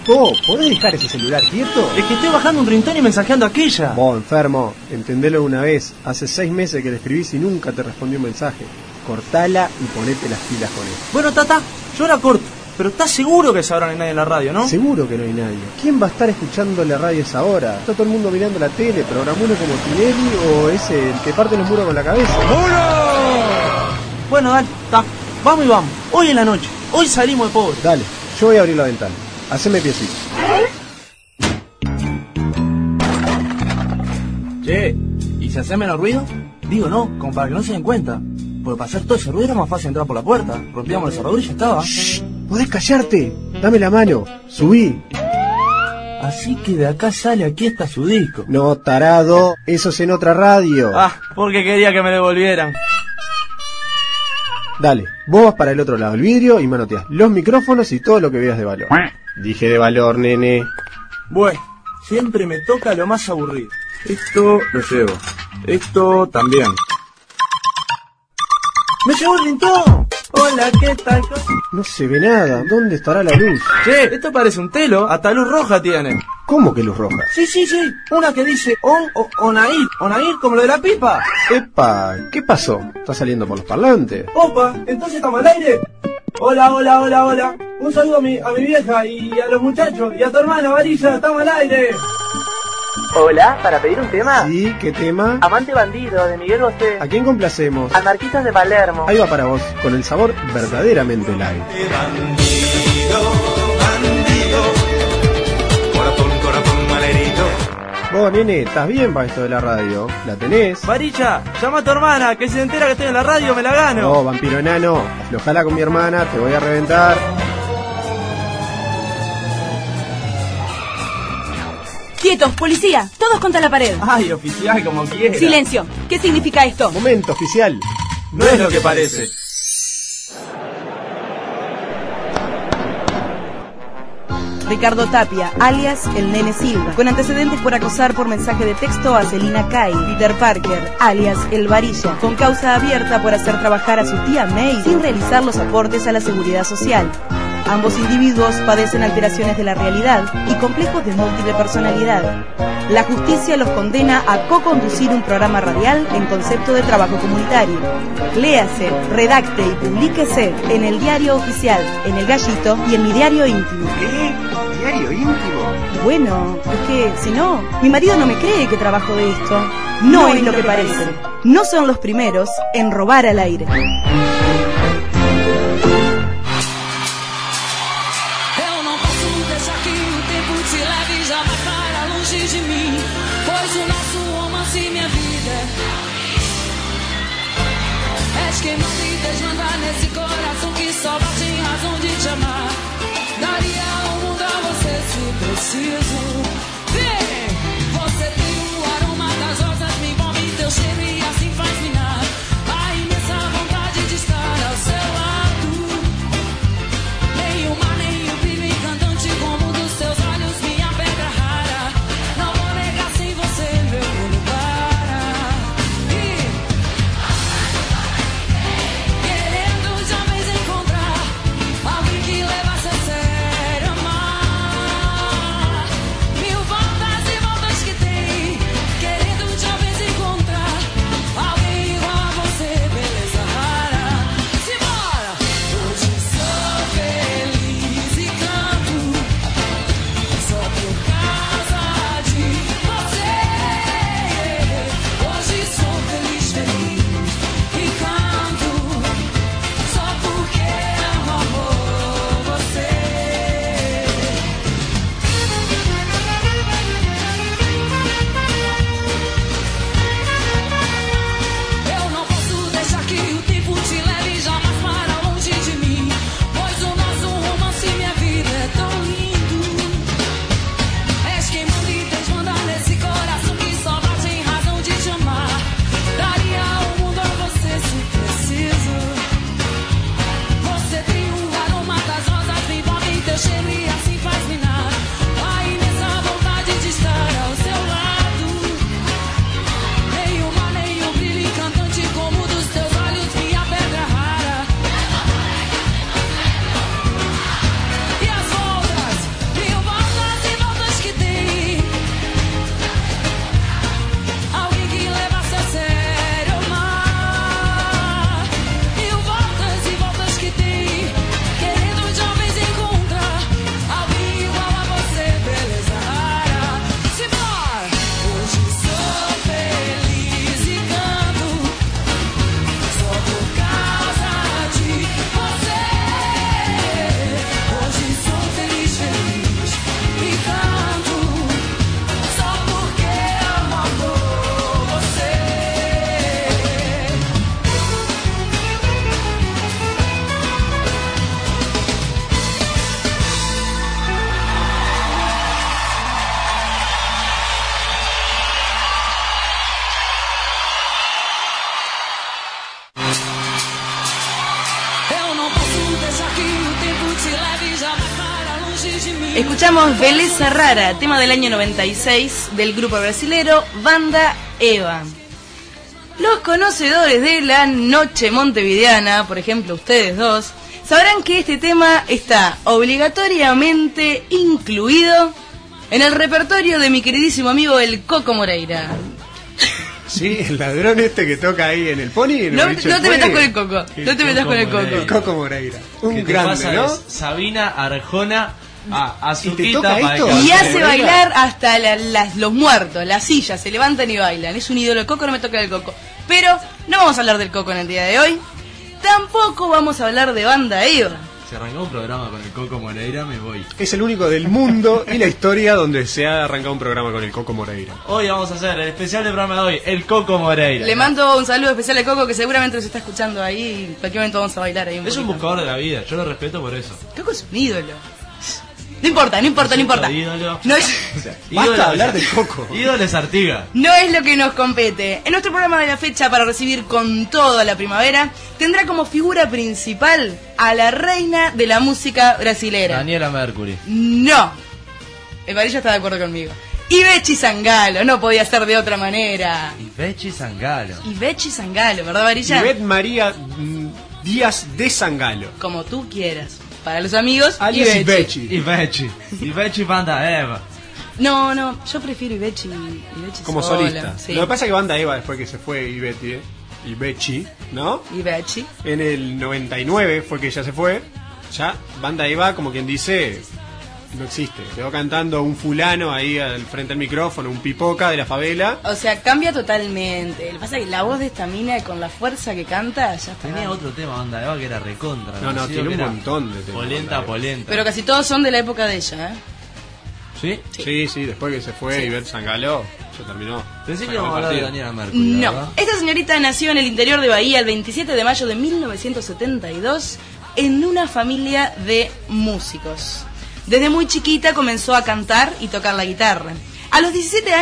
Vos, ¿podés dejar ese celular quieto? Es que estoy bajando un rintón y mensajeando a aquella. Vos, enfermo, entendelo de una vez. Hace 6 meses que le escribís y nunca te respondió un mensaje. Cortala y ponete las pilas con él. Bueno, Tata, yo la corto. Pero ¿estás seguro que esa hora no hay nadie en la radio, no? Seguro que no hay nadie. ¿Quién va a estar escuchando la radio a esa hora? Está todo el mundo mirando la tele, programuno como Tinelli o ese, el que parte los muros con la cabeza. ¡Muro! Bueno, dale, está. Vamos y vamos. Hoy en la noche. Hoy salimos de pobre. Dale, yo voy a abrir la ventana. Haceme piecito. Che, ¿y si hace menos ruido? Digo, no, como para que no se den cuenta. Porque para hacer todo ese ruido era más fácil entrar por la puerta. Rompíamos el cerrador y ya estaba. Shh, ¿podés callarte? Dame la mano, subí. Así que de acá sale, aquí está su disco. No, tarado, eso es en otra radio. Ah, porque quería que me devolvieran. Dale, vos vas para el otro lado del vidrio y manoteás los micrófonos y todo lo que veas de valor. Dije de valor, nene. Bueno, siempre me toca lo más aburrido. Esto lo llevo. Esto también. ¡Me llevó el rintón! Hola, ¿qué tal? No se ve nada. ¿Dónde estará la luz? Che, esto parece un telo. Hasta luz roja tiene. ¿Cómo que luz roja? Sí. Una que dice on o onair. Onair como lo de la pipa. Epa, ¿qué pasó? ¿Está saliendo por los parlantes? Opa, ¿entonces estamos al aire? Hola. Un saludo a mi vieja y a los muchachos. Y a tu hermana, Varilla. Estamos al aire. Hola, ¿para pedir un tema? Sí, ¿qué tema? Amante bandido, de Miguel Bosé. ¿A quién complacemos? Anarquistas de Palermo. Ahí va para vos, con el sabor verdaderamente light. Bandido, corazón malherido. Vos, nene, ¿estás bien para esto de la radio? ¿La tenés? Varilla, llama a tu hermana, que si se entera que estoy en la radio me la gano. No, vampiro enano, aflojala con mi hermana, te voy a reventar. ¡Quietos, policía! ¡Todos contra la pared! Ay, oficial, como quiera. ¡Silencio! ¿Qué significa esto? Momento, oficial. No es lo que parece. Ricardo Tapia, alias el Nene Silva, con antecedentes por acosar por mensaje de texto a Celina Kai. Peter Parker, alias el Varilla, con causa abierta por hacer trabajar a su tía May sin realizar los aportes a la seguridad social. Ambos individuos padecen alteraciones de la realidad y complejos de múltiple personalidad. La justicia los condena a co-conducir un programa radial en concepto de trabajo comunitario. Léase, redacte y publíquese en el diario oficial, en El Gallito y en mi diario íntimo. ¿Qué? ¿Diario íntimo? Bueno, es que si no, mi marido no me cree que trabajo de esto. No es lo que parece. No son los primeros en robar al aire. Quem manda e desmanda nesse coração que só bate em razão de te amar. Daria o mundo a você se preciso. Vem! Você tem o aroma das rosas, me envolve teu cheiro e assim faz minha. A imensa vontade de estar ao seu lado. Nem o mar, nem o brilho encantante como dos seus olhos, minha pedra rara. Não vou negar sem você, meu mundo para. Querendo jamais encontrar alguém Escuchamos Beleza Rara, tema del año 96 del grupo brasilero Banda Eva. Los conocedores de la noche montevideana, por ejemplo ustedes dos, sabrán que este tema está obligatoriamente incluido en el repertorio de mi queridísimo amigo el Coco Moreira. Sí, el ladrón este que toca ahí en el Pony. No te metas con el Coco, no te metas con el Coco. El Coco Moreira, un ¿Qué grande, pasa? ¿no? Es Sabina Arjona a ¿Y te Azuquita toca para esto? que- Y hace Moreira. bailar hasta los muertos, las sillas, se levantan y bailan. Es un ídolo el Coco, no me toca el Coco. Pero no vamos a hablar del Coco en el día de hoy. Tampoco vamos a hablar de Banda Eva. Si arrancó un programa con el Coco Moreira, me voy. Es el único del mundo y la historia donde se ha arrancado un programa con el Coco Moreira. Hoy vamos a hacer el especial del programa de hoy, el Coco Moreira. Le mando un saludo especial a Coco que seguramente nos está escuchando ahí y en cualquier momento vamos a bailar ahí un Es un poquito. buscador de la vida, yo lo respeto por eso. Coco es un ídolo. No importa. Ídolo. No es, Basta de hablar del Coco. Ídolo es Artiga. no es lo que nos compete. En nuestro programa de la fecha para recibir con toda la primavera tendrá como figura principal a la reina de la música brasilera. Daniela Mercury. No. El Varilla está de acuerdo conmigo. Ibechi Zangalo, no podía ser de otra manera. Y Bechi Zangalo. Ibechi Zangalo, ¿verdad, Varilla? Ivette María Díaz de Zangalo. Como tú quieras. Para los amigos, Alias Ibechi. Ibechi. Y Bechi Banda Eva. No, yo prefiero Ibechi Como sola, solista. sí. Lo que pasa es que Banda Eva, después que se fue Ibechi, ¿no? Ibechi. En el 99 fue que ella se fue. Ya Banda Eva, como quien dice, no existe. Quedó cantando un fulano ahí al frente del micrófono, un pipoca de la favela. O sea, cambia totalmente. Lo que pasa es que la voz de esta mina con la fuerza que canta, ya está. Tenía otro tema Banda Eva que era recontra. No, conocido, tiene un que era montón de temas, Banda Polenta, Eva. polenta. Pero casi todos son de la época de ella, ¿eh? ¿Sí? Sí, después que se fue Ivette Zangalo, ya terminó. Pensé que Sacó íbamos a hablar de partido. Daniela Mercury. No. ¿verdad? Esta señorita nació en el interior de Bahía el 27 de mayo de 1972 en una familia de músicos. Desde muy chiquita comenzó a cantar y tocar la guitarra. A los 17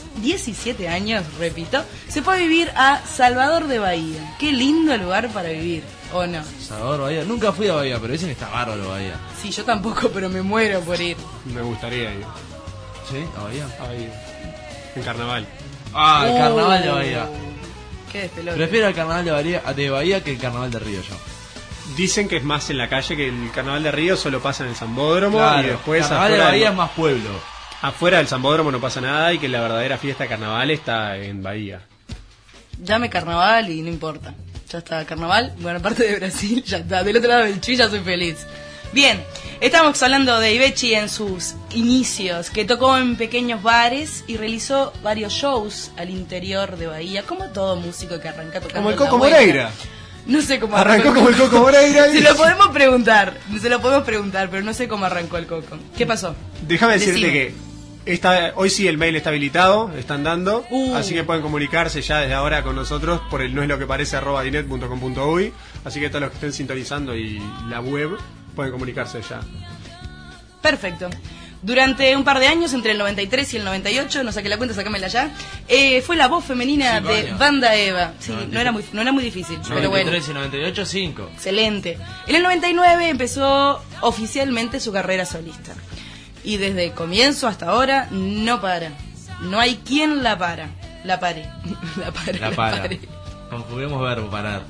años, repito, se fue a vivir a Salvador de Bahía. Qué lindo lugar para vivir, ¿o no? Salvador Bahía. Nunca fui a Bahía, pero dicen que está bárbaro Bahía. Sí, yo tampoco, pero me muero por ir. Me gustaría ir. ¿Sí? ¿A Bahía? Ahí, en carnaval. Ah, el carnaval de Bahía. Qué despelote. Prefiero el carnaval de Bahía que el carnaval de Río yo. Dicen que es más en la calle, que el carnaval de Río solo pasa en el Zambódromo Claro, y después carnaval de afuera, Bahía es más pueblo. afuera del Zambódromo no pasa nada y que la verdadera fiesta de carnaval está en Bahía. Llame carnaval y no importa. Ya está, carnaval, buena parte de Brasil, ya está. Del otro lado del Chuy ya soy feliz. Bien, estamos hablando de Ibechi en sus inicios, que tocó en pequeños bares y realizó varios shows al interior de Bahía, como todo músico que arranca tocando. Como el en la Coco vuelta. Moreira. No sé cómo Arrancó como el Coco Moreira. Se lo podemos preguntar, pero no sé cómo arrancó el Coco. ¿Qué pasó? Déjame decirte Decime. que hoy sí el mail está habilitado, están dando, Uh. así que pueden comunicarse ya desde ahora con nosotros por el noesloqueparece@dinet.com.uy, así que todos los que estén sintonizando y la web pueden comunicarse ya. Perfecto. Durante un par de años, entre el 93 y el 98, no saqué la cuenta, sacámela ya, fue la voz femenina 5 de años. Banda Eva. Sí, 93. no era muy difícil, pero bueno. 93 y 98, 5. Excelente. En el 99 empezó oficialmente su carrera solista. Y desde el comienzo hasta ahora no para. No hay quien la para. La pare. La para. Conjuguemos verbo, parar.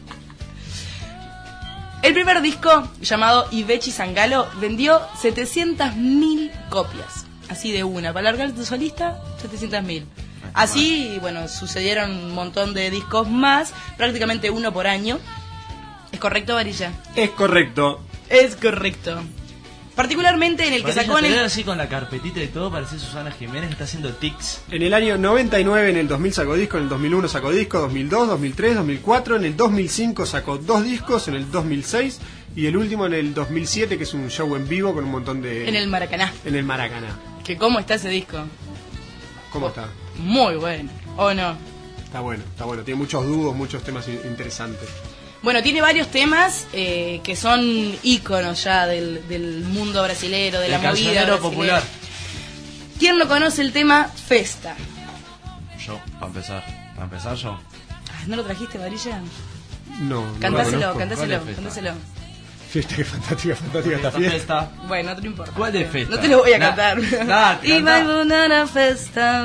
El primer disco, llamado Ibechi Zangalo, vendió 700.000 copias. Así de una. Para largar tu solista, 700.000. Así, bueno, sucedieron un montón de discos más, prácticamente uno por año. ¿Es correcto, Varilla? Es correcto. Es correcto. Particularmente en el que Varilla, sacó en te el... veo así con la carpetita y todo, parece Susana Jiménez que está haciendo tics. En el año 99, en el 2000 sacó disco, en el 2001 sacó disco, 2002, 2003, 2004, en el 2005 sacó 2 discos, en el 2006 y el último en el 2007, que es un show en vivo con un montón de... En el Maracaná. En el Maracaná. Que cómo está ese disco. ¿Cómo está? Muy bueno. ¿O no? Está bueno. Tiene muchos dúos, muchos temas interesantes. Bueno, tiene varios temas que son íconos ya del mundo brasilero, de la El movida cancionero brasilera. popular. ¿Quién no conoce el tema Festa? Yo, para empezar yo. ¿No lo trajiste, Varilla? No, Cantáselo, no lo conozco. cantáselo, ¿Cuál es Festa? cantáselo. Fiesta, qué fantástica esta Esta fiesta. fiesta. Bueno, no importa. ¿Cuál de fiesta? No te lo voy a Na- cantar. nada, Y cantá. va a una festa.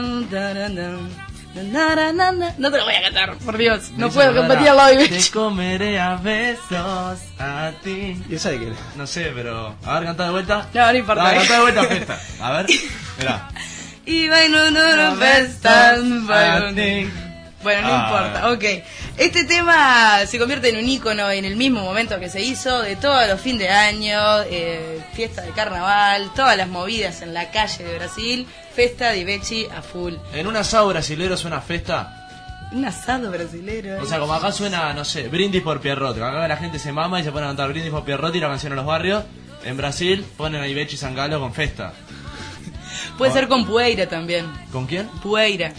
No te lo voy a cantar, por Dios. No Dice puedo Nora, competir al lado de Te Bechi. comeré a besos a ti. ¿Y esa de quién es? No sé, pero. A ver, cantá de vuelta. No, no importa. Cantá de vuelta fiesta. A ver, mirá. Y va a una festa. A ti. Bueno, no Ah. importa, ok. Este tema se convierte en un ícono en el mismo momento que se hizo, de todos los fines de año, fiesta de carnaval, todas las movidas en la calle de Brasil, festa de Bechi a full. En un asado brasilero suena festa. Un asado brasilero. O sea, como acá suena, no sé, Brindis por Pierrotti. Acá la gente se mama y se pone a cantar Brindis por Pierrotti y la canción en los barrios. En Brasil ponen a Bechi Sangalo con festa. Puede ser con Pueira también. ¿Con quién? Pueira.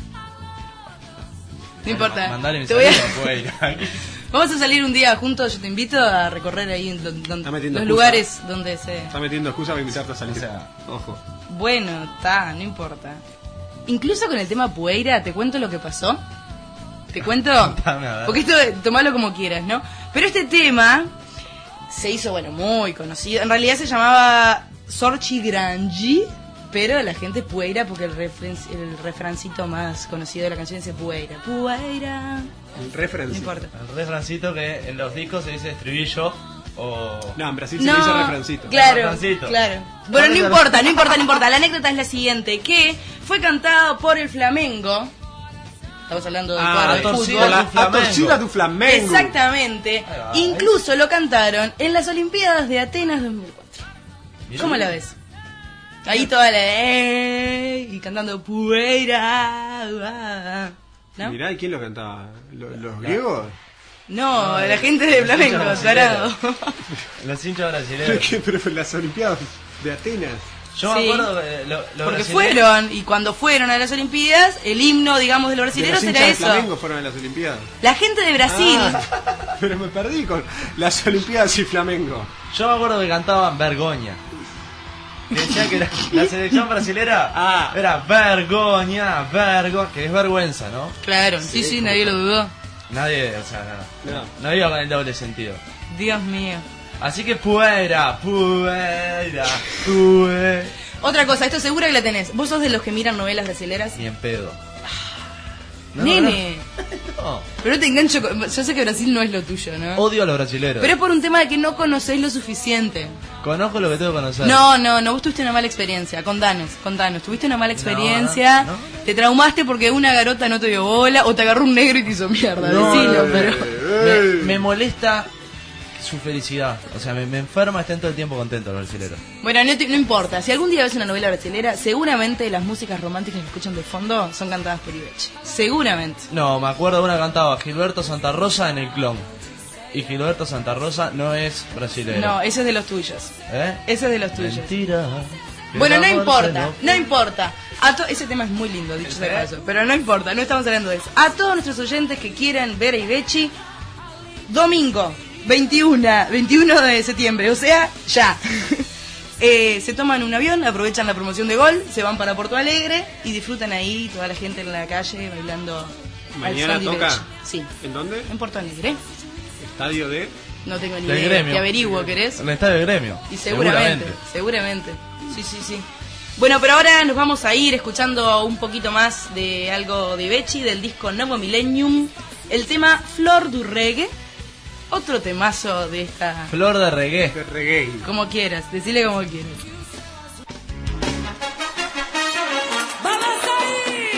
No importa. Mandale mi Te voy a- saludo a Pueira. Vamos a salir un día juntos, yo te invito a recorrer ahí Está los metiendo excusa. lugares donde se... Está metiendo excusa para invitarte a salir. O sea, Ojo. Bueno, está, no importa. Incluso con el tema Pueira, ¿te cuento lo que pasó? ¿Te cuento? Contame, a ver. Porque esto, tomalo como quieras, ¿no? Pero este tema se hizo, bueno, muy conocido. En realidad se llamaba Sorchi Grangi, pero la gente Pueira, porque el refrancito más conocido de la canción dice Pueira. Pueira. El No referencia. importa. el refrancito que en los discos se dice estribillo o... No, en Brasil se le dice refrancito. Claro, Refrancito. claro. Bueno, no importa, no importa, no importa. La anécdota es la siguiente, que fue cantado por el Flamengo. Estamos hablando del cuadro de torcida fútbol. tu A Flamengo. torcida tu Flamengo. Exactamente. Ahí va, Incluso lo cantaron en las Olimpiadas de Atenas 2004. Mirá. ¿Cómo la ves? Ahí toda la... y cantando Pueira. ¿No? Mirá, ¿y quién lo cantaba? ¿Los griegos? No, la gente de Flamengo, tarado. Los hinchas brasileños. Pero fue las Olimpiadas de Atenas. Yo Sí. me acuerdo que Porque fueron, y cuando fueron a las Olimpiadas, el himno, digamos, de los De brasileños los era hinchas de eso. Flamengo fueron a las Olimpiadas. La gente de Brasil... Pero me perdí con las Olimpiadas y Flamengo. Yo me acuerdo que cantaban Vergoña. Que decía que la selección brasilera era Vergoña, que es vergüenza, ¿no? Claro, sí, nadie lo dudó. Nadie, o sea, No. no iba con el doble sentido. Dios mío. Así que Pueira. Otra cosa, esto seguro que la tenés. ¿Vos sos de los que miran novelas brasileras? Ni en pedo. No, Nene. no. Pero no te engancho con... Yo sé que Brasil no es lo tuyo, ¿no? Odio a los brasileros. Pero es por un tema de que no conocéis lo suficiente. Conozco lo que tengo que conocer. No, vos tuviste una mala experiencia. Contanos. Tuviste una mala experiencia. no. Te traumaste porque una garota no te dio bola o te agarró un negro y te hizo mierda. Decilo, pero... Me molesta su felicidad. O sea, me enferma, estén todo el tiempo contentos los brasileros. Bueno, no importa. Si algún día ves una novela brasilera, seguramente las músicas románticas que escuchan de fondo son cantadas por Ibechi. Seguramente. No, me acuerdo de una que cantaba Gilberto Santa Rosa en El Clon. Y Gilberto Santa Rosa no es brasileño. No, ese es de los tuyos. ¿Eh? Ese es de los tuyos. Mentira. que Bueno, el no amor importa, se no importa. Ese tema es muy lindo, dicho sea de paso, pero no importa, no estamos hablando de eso. A todos nuestros oyentes que quieran ver a Ibechi, domingo 21 de septiembre, o sea, ya. Se toman un avión, aprovechan la promoción de Gol, se van para Porto Alegre y disfrutan ahí toda la gente en la calle bailando. al ¿Mañana son de toca? Ibechi. Sí, ¿En dónde? en Porto Alegre. Estadio de... No tengo ni Del idea, Gremio. te averiguo, ¿querés? En el estadio de Gremio. Y seguramente. Sí. Bueno, pero ahora nos vamos a ir escuchando un poquito más de algo de Ibechi, del disco Novo Millennium, el tema Flor du Reggae, otro temazo de esta... Flor de reggae. de reggae. Como quieras, decile como quieras. Balança aí!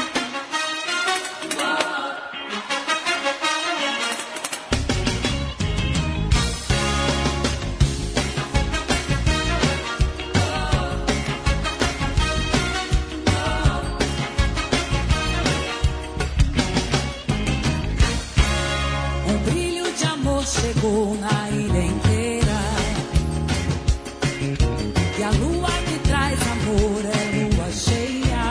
Brilho de amor chegou na ilha inteira. E a lua que traz amor é lua cheia.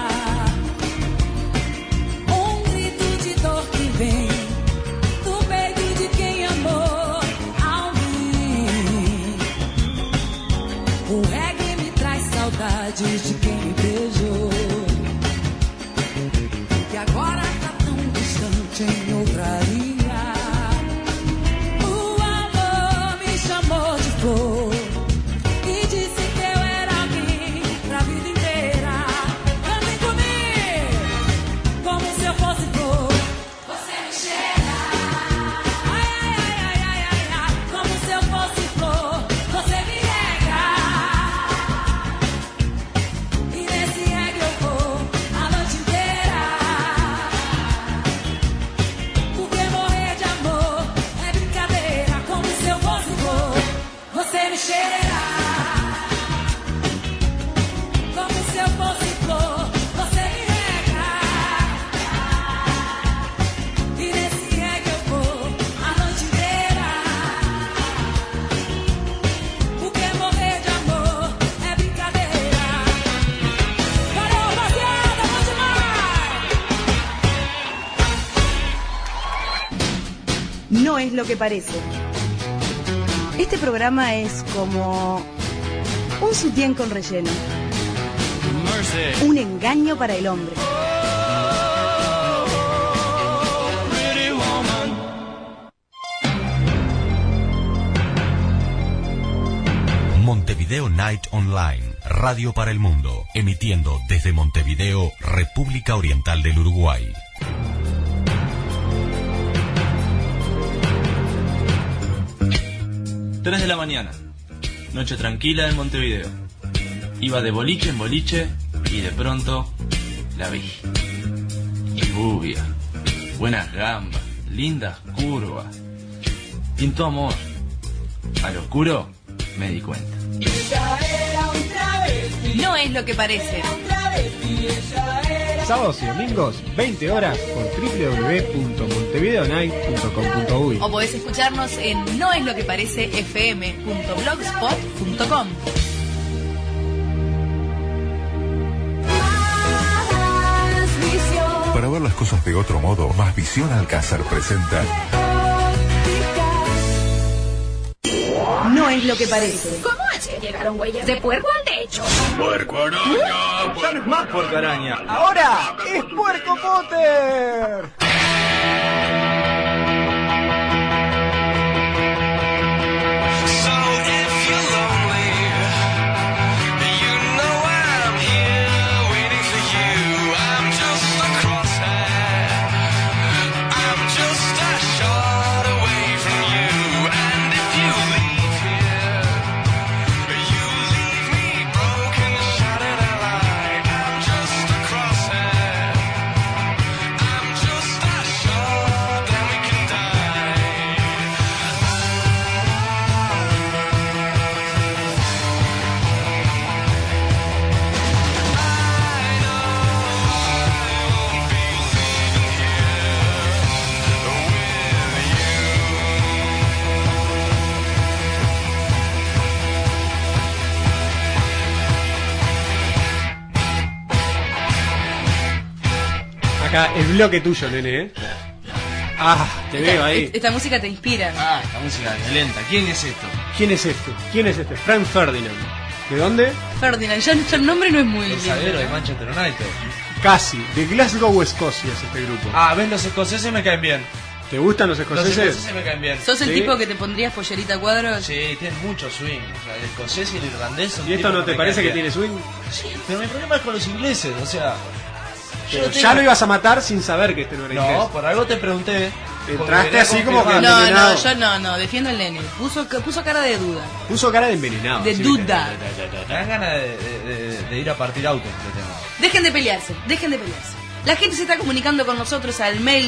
Grito de dor que vem do peito de quem amou alguém. O reggae me traz saudades de quem me beijou. Que agora tá tão distante em outra ilha. O amor me chamou de flor. es lo que parece. Este programa es como un sutién con relleno. Un engaño para el hombre. Montevideo Night Online, radio para el mundo, emitiendo desde Montevideo, República Oriental del Uruguay. Tres de la mañana, noche tranquila en Montevideo. Iba de boliche en boliche y de pronto la vi. Rubia, buenas gambas, lindas curvas. Pintó amor. Al oscuro me di cuenta. No es lo que parece. Sábados y domingos, 20 horas, por www.montevideonight.com.uy. O podés escucharnos en noesloqueparecefm.blogspot.com. Para ver las cosas de otro modo, Más Visión Alcázar presenta No es lo que parece. ¿Cómo hace? Llegaron huellas de puerco al techo. ¡Puerco araña! Ya no es más puerco araña. ¡Ahora es Puerco Potter! Acá, el bloque tuyo, nene, ¿eh? Ah, te veo ahí. Esta música te inspira. Ah, esta música es lenta. ¿Quién es esto? ¿Quién es este? ¿Quién es este? Frank Ferdinand. ¿De dónde? Ferdinand, ya el nombre no es muy El lindo. zaguero de Manchester United. Casi, de Glasgow, Escocia es este grupo. Ah, ves, los escoceses me caen bien. ¿Te gustan los Los escoceses? escoceses me caen bien. ¿Sos el ¿Sí? tipo que te pondrías pollerita a cuadros? Sí, tienen mucho swing. O sea, el escocés y el irlandés son ¿Y esto tipos no te me parece que caen tiene swing? bien. Sí, pero mi problema es con los ingleses, o sea... Pero yo ya tengo- lo ibas a matar sin saber que este no era No, inglés. por algo te pregunté. porque Entraste quería así como confirmar. que- No, envenenado. yo no, defiendo al nene. Puso cara de duda. Puso cara de envenenado. De sí. duda. Me dan ganas de ir a partir autos. Dejen de pelearse. La gente se está comunicando con nosotros al mail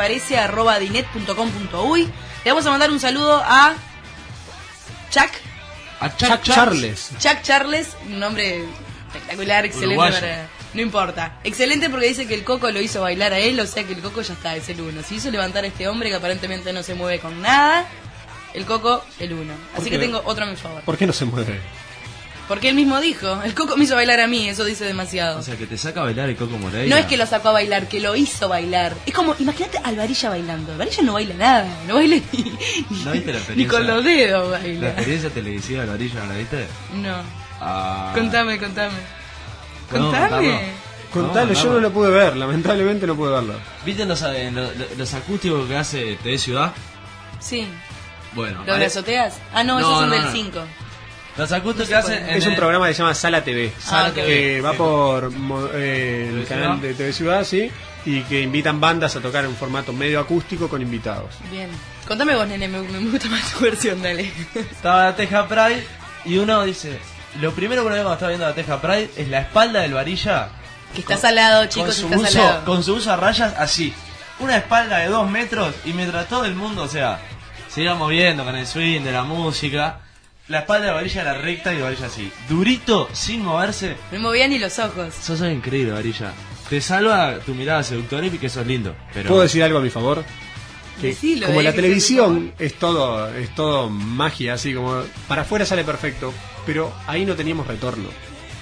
noesloqueparece@dinet.com.uy. Le vamos a mandar un saludo a Chuck A Chuck Charles. Charles, un nombre espectacular, excelente Uruguayo. para... No importa. Excelente porque dice que el Coco lo hizo bailar a él, o sea que el Coco ya está, es el uno. Si hizo levantar a este hombre que aparentemente no se mueve con nada, el Coco, el uno. Así ¿Por que qué? tengo otro a mi favor. ¿Por qué no se mueve? Porque él mismo dijo, el Coco me hizo bailar a mí, eso dice demasiado. O sea, que te saca a bailar el Coco Moreira. No es que lo sacó a bailar, que lo hizo bailar. Es como, imagínate a Alvarilla bailando. Alvarilla no baila nada, no baila ni, ¿No viste la ni experiencia? con los dedos ¿La baila. experiencia televisiva de Alvarilla no la viste? No. Ah. Contame. ¿Podemos Contame. contarlo? Contalo, yo no lo pude ver, lamentablemente no pude verlo. ¿Viste los acústicos que hace TV Ciudad? Sí. Bueno. ¿Lo de vale. las azoteas? Ah, no, No, esos son no, del no. 5. Los acústicos que No sé hacen cuál Es un programa que se llama Sala TV. Sala TV. Que va por el ¿TV canal Ciudad? de TV Ciudad, sí. Y que invitan bandas a tocar en formato medio acústico con invitados. Bien. Contame vos, nene, me gusta más tu versión, dale. Estaba la Teja Pride y uno dice... Lo primero que uno ve cuando está viendo la Teja Pride es la espalda del Varilla. Que está salado, chicos, está salado. Con su uso a rayas así. Una espalda de 2 metros y mientras todo el mundo, o sea, se iba moviendo con el swing de la música, la espalda de Varilla era recta y Varilla así. Durito, sin moverse. No movía ni los ojos. Sos increíble, Varilla. Te salva tu mirada seductora y que sos lindo. Pero... ¿Puedo decir algo a mi favor? Que Decilo, como la que televisión es todo magia, así como para afuera sale perfecto, pero ahí no teníamos retorno.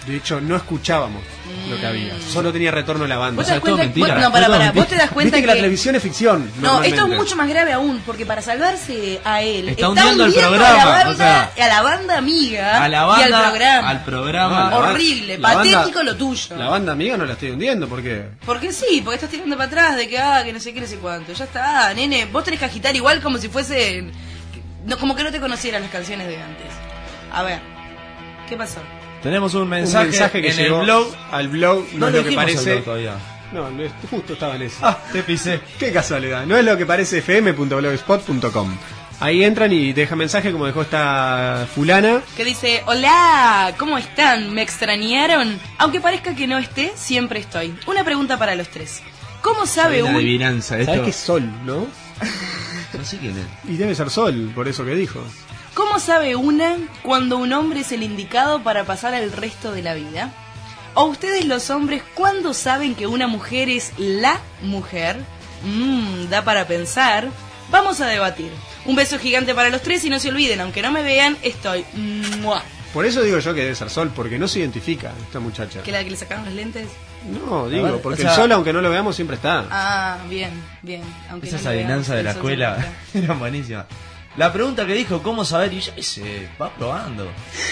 De hecho, no escuchábamos lo que había. Solo tenía retorno la banda. ¿Vos te das cuenta? Vos te das cuenta que la televisión es ficción. No, esto es mucho más grave aún, porque para salvarse a él está hundiendo el programa, a la banda amiga y al programa. No, horrible, patético lo tuyo. La banda amiga no la estoy hundiendo, ¿por qué? Porque sí, porque estás tirando para atrás de que no sé qué, no sé cuánto. Ya está, nene, vos tenés que agitar igual como si fuese... No, como que no te conocieran las canciones de antes. A ver, ¿qué pasó? Tenemos un mensaje que en llegó el blog. Al blog no es lo que parece. No, justo estaba en ese. Te pisé. Qué casualidad. No es lo que parece fm.blogspot.com. Ahí entran y dejan mensaje como dejó esta fulana. Que dice, hola, ¿cómo están? ¿Me extrañaron? Aunque parezca que no esté, siempre estoy. Una pregunta para los tres. ¿Cómo sabe una adivinanza esto? ¿Sabes que es Sol, no? No sé quién es. Y debe ser Sol, por eso que dijo. ¿Cómo sabe una cuando un hombre es el indicado para pasar el resto de la vida? ¿O ustedes los hombres cuándo saben que una mujer es la mujer? Da para pensar. Vamos a debatir. Un beso gigante para los tres y no se olviden, aunque no me vean, estoy... ¡Mua! Por eso digo yo que debe ser Sol, porque no se identifica esta muchacha. ¿Que la que le sacaron los lentes? No, digo, porque el Sol, aunque no lo veamos, siempre está. Ah, bien. Aunque esas no adivinanzas de la escuela eran buenísimas. La pregunta que dijo, ¿cómo saber? Y se va probando.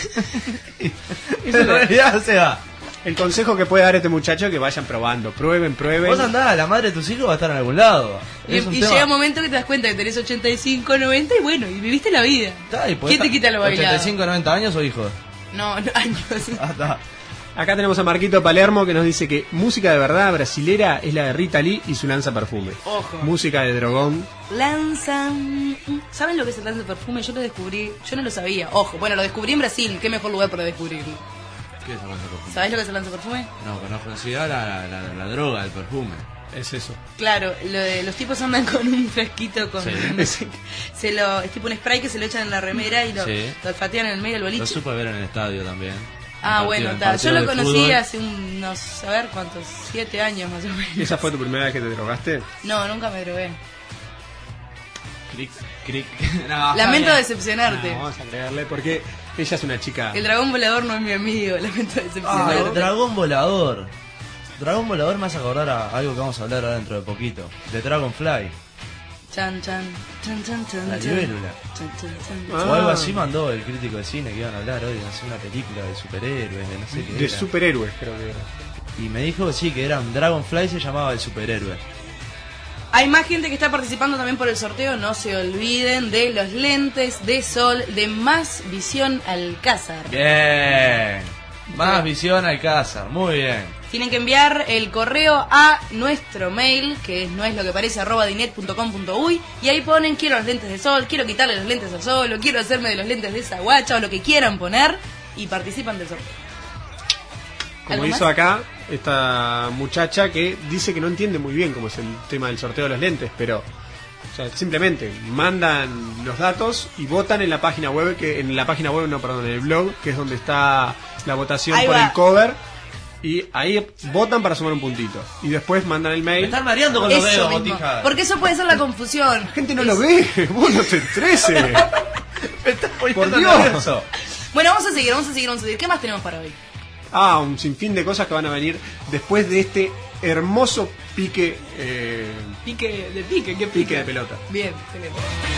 En realidad, o sea... El consejo que puede dar este muchacho es que vayan probando, prueben. Vos andás, la madre de tus hijos va a estar en algún lado. Y llega un momento que te das cuenta que tenés 85, 90 y bueno, y viviste la vida. ¿Quién te quita lo bailado? 85, 90 años o hijos. No, años. Está. Acá tenemos a Marquito Palermo que nos dice que música de verdad brasilera es la de Rita Lee y su lanza perfume. Ojo. Música de drogón. Lanza... ¿Saben lo que es el lanza perfume? Yo lo descubrí, yo no lo sabía. Ojo, bueno, lo descubrí en Brasil, qué mejor lugar para descubrirlo. ¿Qué es el lanza perfume? ¿Sabés lo que es el lanza perfume? No, conozco en ciudad la droga, el perfume. Es eso. Claro, los tipos andan con un fresquito con... Sí. Es tipo un spray que se lo echan en la remera y lo olfatean en el medio del boliche. Lo supe ver en el estadio también. Bueno, yo lo conocí hace unos, a ver cuántos, 7 años más o menos. ¿Esa fue tu primera vez que te drogaste? No, nunca me drogué. Cric. No, lamento decepcionarte. No, vamos a creerle porque ella es una chica. El dragón volador no es mi amigo, lamento decepcionarte. El dragón volador. Dragón volador me hace acordar a algo que vamos a hablar ahora dentro de poquito. De Dragonfly. Chan. La libélula. O algo así mandó el crítico de cine que iban a hablar hoy de hacer una película de superhéroes, de no sé qué. De superhéroes, creo que era. Y me dijo que sí, que era un Dragonfly, se llamaba el superhéroe. Hay más gente que está participando también por el sorteo. No se olviden de los lentes de sol de Más Visión Alcázar. Bien. Más Visión Alcázar, muy bien. Tienen que enviar el correo a nuestro mail, que no es lo que parece @dinet.com.uy, y ahí ponen quiero los lentes de sol, quiero quitarle los lentes al sol, o quiero hacerme de los lentes de esa guacha, o lo que quieran poner, y participan del sorteo. Como hizo acá esta muchacha que dice que no entiende muy bien cómo es el tema del sorteo de los lentes, pero simplemente mandan los datos y votan en la página web, en el blog, que es donde está la votación por el cover. Y ahí votan para sumar un puntito. Y después mandan el mail. Me están mareando con los dedos, botija. Porque eso puede ser la confusión. La gente no lo ve. Vos no te estreses. Me estás poniendo por Dios. nervioso. Bueno, vamos a seguir. ¿Qué más tenemos para hoy? Un sinfín de cosas que van a venir después de este hermoso pique. ¿Qué pique de pelota? Bien, excelente.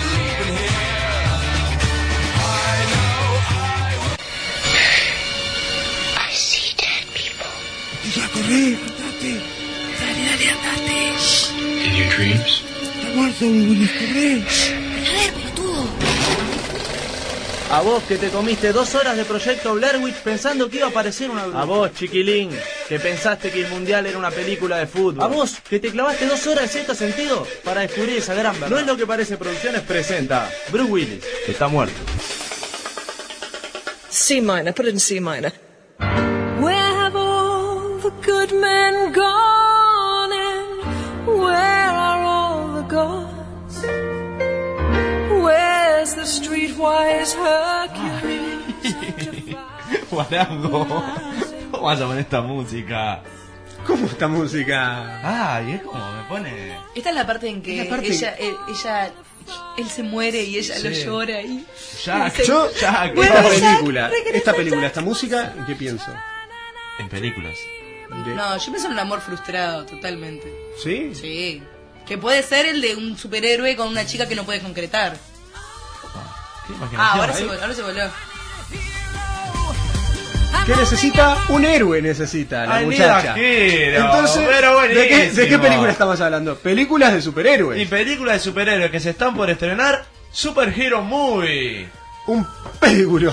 Ya corre, andate. Dale, andate. In your dreams. Está muerto, Willis, corre. A ver, pelotudo. A vos que te comiste 2 horas de proyecto Blair Witch pensando que iba a aparecer una bruja. A vos, chiquilín, que pensaste que el mundial era una película de fútbol. A vos, que te clavaste 2 horas de cierto sentido para descubrir esa gran verdad. No es lo que parece. Producciones presenta Bruce Willis, que está muerto. C minor, put it in C minor. Where have all the good men gone and where are all the gods? Where's the streetwise Hercules? Guarango, ¿cómo vas a poner esta música? ¿Cómo esta música? Ay, es como me pone... Esta es la parte en que él se muere y ella lo llora y... Esta película, esta música, ¿qué pienso? En películas. No, yo pienso en un amor frustrado, totalmente. ¿Sí? Sí. Que puede ser el de un superhéroe con una chica que no puede concretar. ¿Qué imaginación? Ahora se voló. ¿Qué necesita? Un héroe necesita la Ay, muchacha. viajero, Entonces, pero ¿de qué buenísimo. película estamos hablando? Películas de superhéroes. Y películas de superhéroes que se están por estrenar. Super Hero Movie. Un peliculón.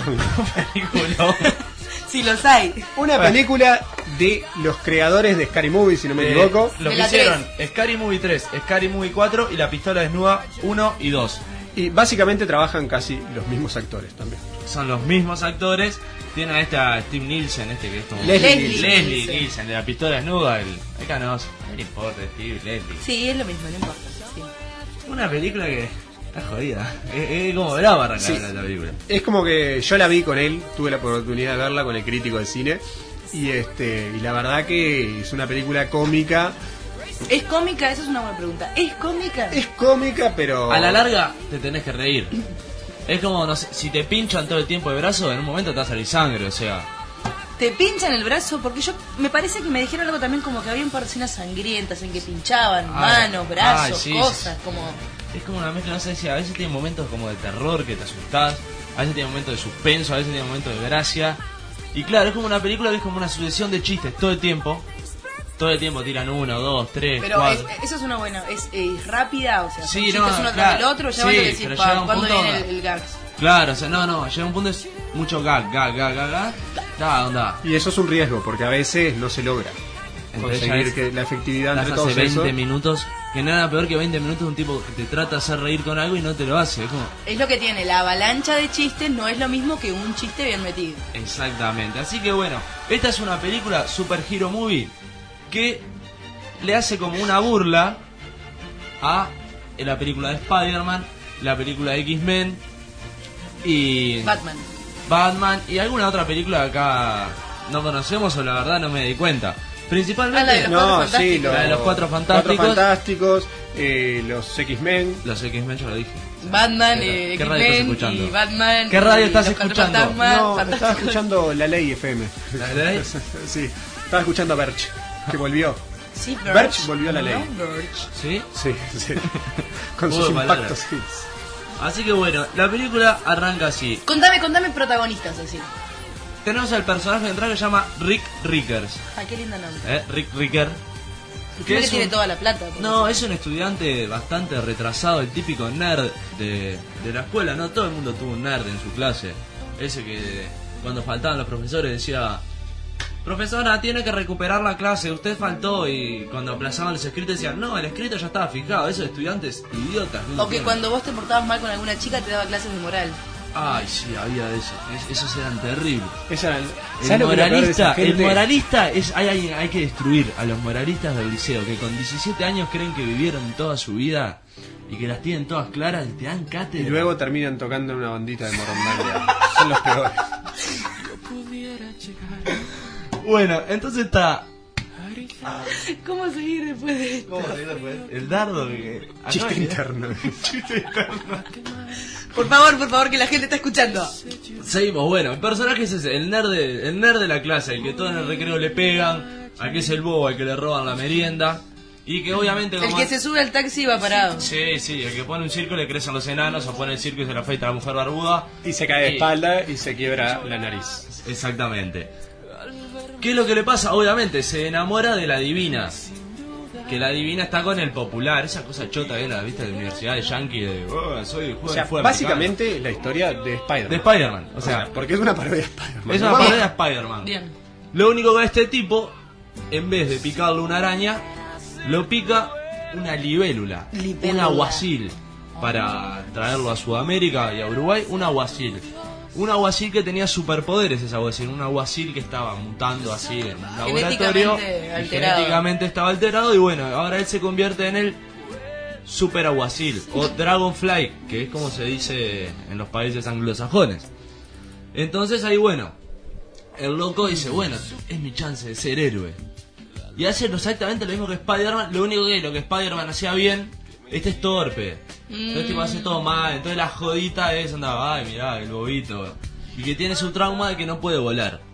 Sí, los hay. Una película de los creadores de Scary Movie, si no me equivoco. Lo que hicieron Scary Movie 3, Scary Movie 4 y La Pistola Desnuda 1 y 2. Y básicamente trabajan casi los mismos actores también. Son los mismos actores. Tienen a esta Steve Nielsen, que es como Leslie Nielsen, de La Pistola Desnuda, el canoso. No le importa, Steve, Leslie. Sí, es lo mismo, no importa. Sí. Una película que está jodida. Es como brava arrancar Sí. la película. Es como que yo la vi con él, tuve la oportunidad de verla con el crítico de cine. Y la verdad que es una película cómica. ¿Es cómica? Esa es una buena pregunta. ¿Es cómica? Es cómica, pero... A la larga te tenés que reír. Es como, no sé, si te pinchan todo el tiempo el brazo, en un momento te va a salir sangre, o sea... Te pinchan el brazo, porque me parece que me dijeron algo también como que había un par de escenas sangrientas en que pinchaban manos, brazos, sí, cosas, sí. como... Es como una mezcla, no sé si a veces tiene momentos como de terror que te asustás, a veces tiene momentos de suspenso, a veces tiene momentos de gracia. Y claro, es como una película que es como una sucesión de chistes todo el tiempo. Todo el tiempo tiran 1, 2, 3, Pero 4. eso es una buena, es rápida, o sea, Sí, son no, chistes uno claro, tras el otro, ya sí, van a decir, pero llega un ¿cuándo punto viene donde- el gag? Claro, o sea, no, llega un punto es mucho gag. Onda. Y eso es un riesgo, porque a veces no se logra Entonces ya conseguir es- que la efectividad entre Hace todos 20 esos. minutos, que nada peor que 20 minutos de un tipo que te trata de hacer reír con algo y no te lo hace. Es como... Es lo que tiene, la avalancha de chistes no es lo mismo que un chiste bien metido. Exactamente. Así que bueno, esta es una película Super Hero Movie que le hace como una burla a la película de Spider-Man, la película de X-Men y Batman y alguna otra película que acá no conocemos o la verdad no me di cuenta. Principalmente No, sí, la de los Cuatro Fantásticos. Cuatro Fantásticos, los X-Men. Los X-Men yo lo dije. Batman, ¿Qué radio estás X-Men escuchando? y Batman. ¿Qué radio y estás los Cuatro escuchando? Fantasmas, No, Fantásticos. estaba escuchando La Ley FM. ¿La Ley? Sí, estaba escuchando a Berch, que volvió. Sí, Berch volvió a La Ley. No, Birch. ¿Sí? Sí. Con Juego sus de palabras. impactos hits. Así que bueno, la película arranca así. Contame protagonistas así. Tenemos al personaje central que se llama Rick Rickers. Ah, qué lindo nombre. Rick Ricker. Creo que tiene toda la plata. No, es un estudiante bastante retrasado, el típico nerd de la escuela. No todo el mundo tuvo un nerd en su clase. Ese que cuando faltaban los profesores decía: profesora, tiene que recuperar la clase, usted faltó. Y cuando aplazaban los escritos decían: no, el escrito ya estaba fijado. Esos estudiantes idiotas. O que cuando vos te portabas mal con alguna chica te daba clases de moral. Ay, sí, había de eso. Esos eran terribles. ¿Sabes lo que era peor de esa El gente? moralista es hay que destruir a los moralistas del liceo que con 17 años creen que vivieron toda su vida y que las tienen todas claras y te dan Y cátedra. luego terminan tocando en una bandita de Morondanga. Son los peores. Bueno, entonces está ¿Cómo seguir después de esto? el dardo que... Chiste interno. Por favor, que la gente está escuchando. Seguimos, bueno, el personaje es ese, el nerd de la clase, el que todo en el recreo le pegan, al que es el bobo, al que le roban la merienda, y que obviamente... El que se sube al taxi y va parado. Sí, el que pone un circo le crecen los enanos, o pone el circo y se le afeita a la mujer barbuda. Y se cae de espalda y se quiebra la nariz. Exactamente. ¿Qué es lo que le pasa? Obviamente, se enamora de la divina. Que la divina está con el popular, esa cosa chota que la vista de la universidad de Yankee de soy el juego O sea, de fuego básicamente la historia de Spider-Man. de Spider-Man. O sea, porque es una parodia de Spider-Man. es una parodia de Spider-Man. Bien. Lo único que este tipo, en vez de picarle una araña, lo pica una libélula, un aguacil, para traerlo a Sudamérica y a Uruguay, un aguacil. Un aguacil que tenía superpoderes, ese aguacil, un aguacil que estaba mutando así en un laboratorio, Genéticamente y alterado. genéticamente estaba alterado, y bueno, ahora él se convierte en el super aguacil, o Dragonfly, que es como se dice en los países anglosajones. Entonces ahí bueno, el loco dice, bueno, es mi chance de ser héroe. Y hace exactamente lo mismo que Spider-Man, lo único que lo que Spider-Man hacía bien, este es torpe. Entonces tipo hace todo mal, entonces la jodita es, anda, ay mirá, el bobito. Y que tiene su trauma de que no puede volar.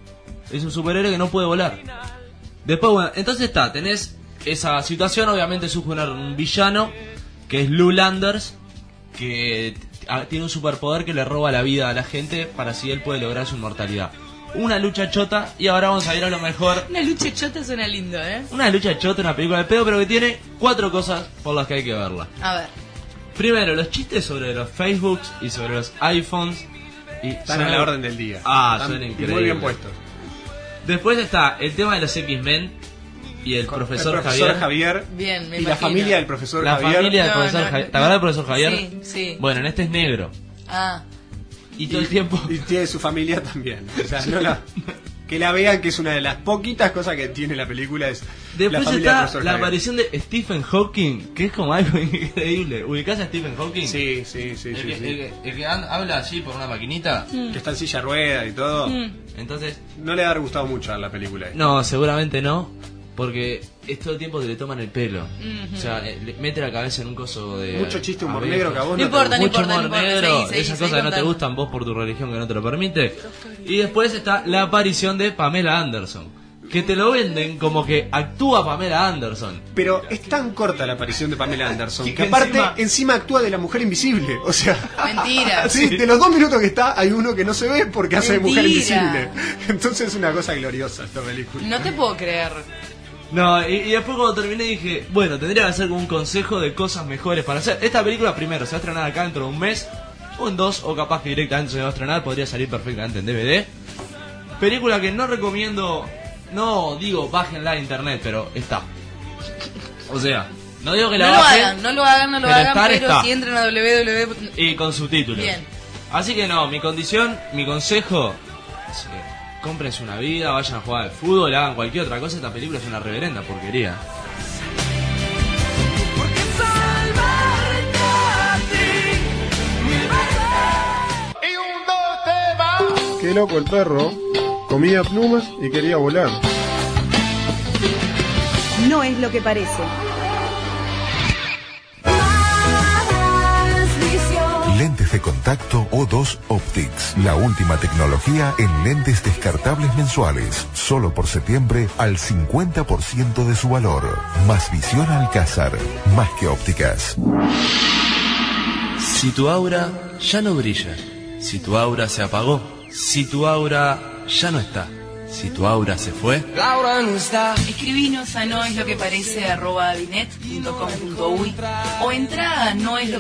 Es un superhéroe que no puede volar. Después, bueno, entonces tenés esa situación. Obviamente surge un villano que es Lou Landers, que tiene un superpoder que le roba la vida a la gente para así él puede lograr su inmortalidad. Una lucha chota, y ahora vamos a ir a lo mejor. Una lucha chota suena lindo, ¿eh? Una lucha chota, una película de pedo, pero que tiene 4 cosas por las que hay que verla. A ver. Primero, los chistes sobre los Facebooks y sobre los iPhones. Están en la orden del día. Son increíbles. Muy bien puestos. Después está el tema de los X-Men y el profesor Javier. Bien, me y imagino. la familia del profesor la Javier. Familia del profesor Javier. ¿Te acuerdas del profesor Javier? Sí, sí. Bueno, en este es negro. Ah. Y todo el tiempo. Y tiene su familia también. O sea, que la vean, que es una de las poquitas cosas que tiene la película. Es Después la familia del está profesor la Javier. aparición de Stephen Hawking, que es como algo increíble. ¿Ubicás a Stephen Hawking? Sí. El que habla así por una maquinita. Que está en silla de rueda y todo. Entonces, no le ha gustado mucho a la película. No, seguramente no. Porque es todo el tiempo que le toman el pelo. O sea, le mete la cabeza en un coso de... Mucho chiste humor negro que a vos no importa, te gusta. Mucho humor negro, esas cosas que no te gustan vos por tu religión que no te lo permite. Y después está la aparición de Pamela Anderson, que te lo venden como que actúa Pamela Anderson. Pero es tan corta la aparición de Pamela Anderson que aparte encima actúa de la mujer invisible. O sea... Mentira. Sí, de los 2 minutos que está hay uno que no se ve porque hace de mujer Mentira. invisible. Entonces es una cosa gloriosa esta película. No te puedo creer. No, y después cuando terminé dije, bueno, tendría que hacer como un consejo de cosas mejores para hacer. Esta película primero se va a estrenar acá dentro de un mes, o en 2, o capaz que directamente se va a estrenar, podría salir perfectamente en DVD. Película que no recomiendo, no digo bájenla de internet, pero está. O sea, no digo que la bajen. No lo hagan, pero está. si entran a www... Y con subtítulos. Bien. Así que no, mi consejo... Cómprense una vida, vayan a jugar al fútbol, hagan cualquier otra cosa. Esta película es una reverenda porquería. Qué loco el perro. Comía plumas y quería volar. No es lo que parece. Lentes de contacto O2 Optics. La última tecnología en lentes descartables mensuales. Solo por septiembre al 50% de su valor. Más visión Alcázar. Más que ópticas. Si tu aura ya no brilla, si tu aura se apagó, si tu aura ya no está, si tu aura se fue, Laura no está. Escribinos a noesloqueparece@binet.com.uy o entra a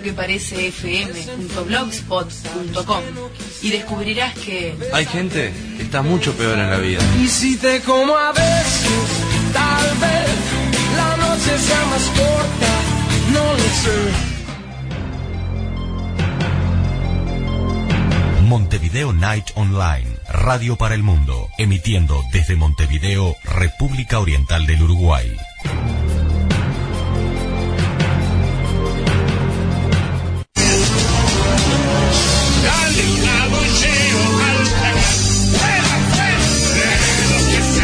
noesloqueparecefm.blogspot.com y descubrirás que hay gente que está mucho peor en la vida. Y si te como a veces, tal vez la noche sea más corta, no lo sé. Montevideo Night Online, radio para el mundo, emitiendo desde Montevideo, República Oriental del Uruguay. Dale un abucheo al fuera, de los que se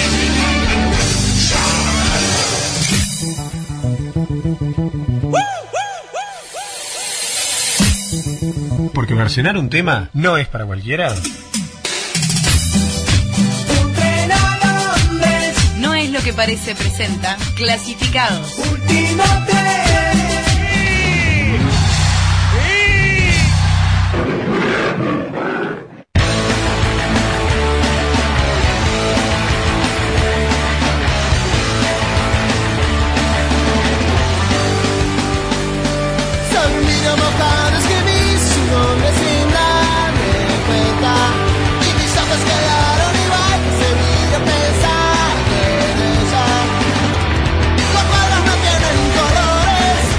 Porque versionar un tema no es para cualquiera. No es lo que parece presenta Clasificados. Último Los cuadros no tienen colores.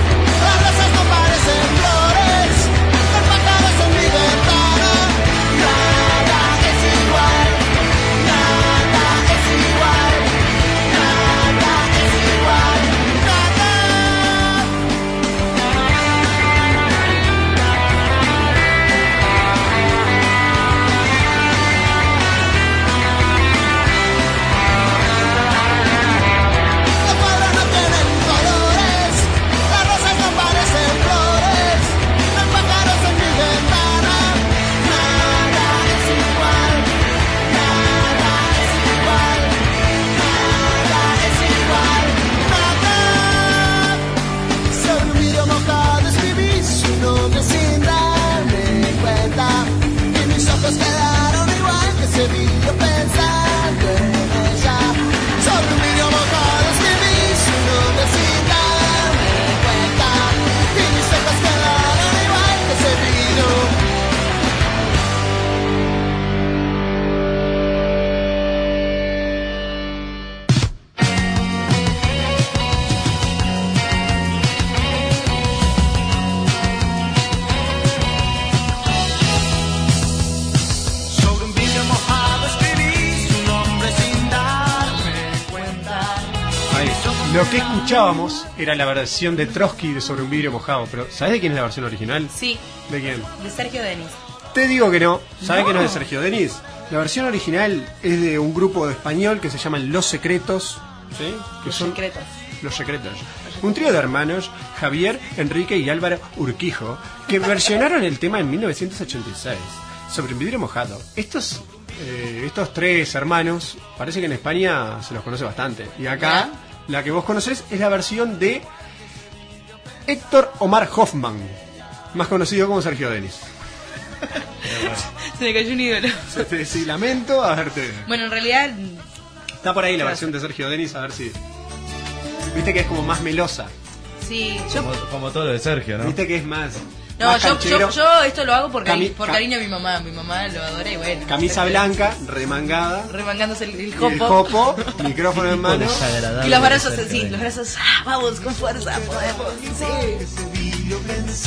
Lo que escuchábamos era la versión de Trotsky de Sobre un vidrio mojado, pero ¿sabes de quién es la versión original? Sí. ¿De quién? De Sergio Denis. Te digo que no. ¿Sabes que no es de Sergio Denis? La versión original es de un grupo de español que se llaman Los Secretos, ¿sí? Que Los son Secretos. Los Secretos. Un trío de hermanos, Javier, Enrique y Álvaro Urquijo, que versionaron el tema en 1986, Sobre un vidrio mojado. Estos tres hermanos, parece que en España se los conoce bastante. Y acá, la que vos conocés es la versión de Héctor Omar Hoffman, más conocido como Sergio Denis. Se me cayó un ídolo. Sí, lamento haberte... Bueno, en realidad... Está por ahí la versión de Sergio Denis, a ver si... Viste que es como más melosa. Sí, yo... Como todo lo de Sergio, ¿no? Viste que es más... No, más yo canchero. esto lo hago por cariño a mi mamá. Mi mamá lo adora y bueno. Camisa blanca, remangada. Remangándose el Y jopo. el jopo, micrófono en mano. Y los brazos así, los brazos, vamos, con fuerza, podemos. Sí.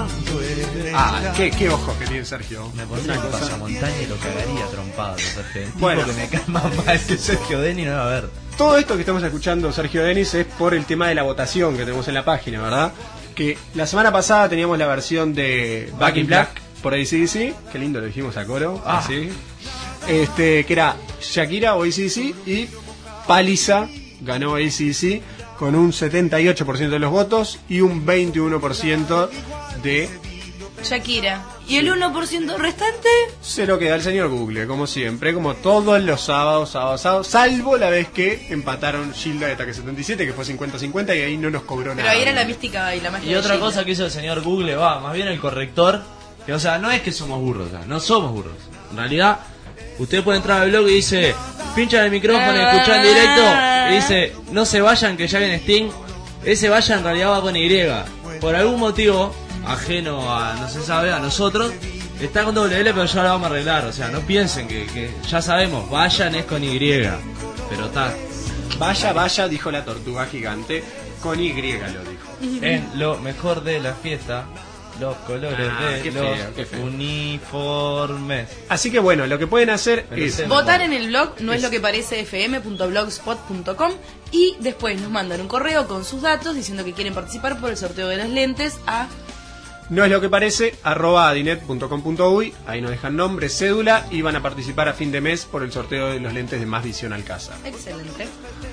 Qué ojo que tiene Sergio. Me pondría en pasamontaña y lo cagaría trompado, Sergio. Bueno. Que me cae más mal que Sergio Denis, no va a ver. Todo esto que estamos escuchando, Sergio Denis, es por el tema de la votación que tenemos en la página, ¿verdad? Que la semana pasada teníamos la versión de Back in Black por AC/DC, qué lindo lo dijimos a coro, así. Que era Shakira o AC/DC, y Paliza ganó AC/DC con un 78% de los votos y un 21% de Shakira. ¿Y el 1% restante? se lo queda el señor Google, como siempre, como todos los sábados, salvo la vez que empataron Gilda de Ataque 77, que fue 50-50 y ahí no nos cobró Pero nada. ahí era la mística y la magia. Y otra de Gilda. cosa que hizo el señor Google, más bien el corrector, que o sea, no es que somos burros, o sea, no somos burros. En realidad, usted puede entrar al blog y dice, pincha en el micrófono y escuchar en directo, y dice, no se vayan que ya viene Sting. Ese vaya en realidad va con Y. Por algún motivo, ajeno a, no se sabe, a nosotros, está con doble L, pero ya lo vamos a arreglar. O sea, no piensen que ya sabemos, vayan es con Y. Pero está. Vaya, dijo la tortuga gigante, con Y lo dijo. En lo mejor de la fiesta, los colores de qué los feo, qué feo. uniformes. Así que bueno, lo que pueden hacer Pero es... Votar en el blog no es lo que parece fm.blogspot.com y después nos mandan un correo con sus datos diciendo que quieren participar por el sorteo de las lentes a... No es lo que parece, @adinet.com.uy, ahí nos dejan nombre, cédula y van a participar a fin de mes por el sorteo de los lentes de Más Visión Alcázar. Excelente.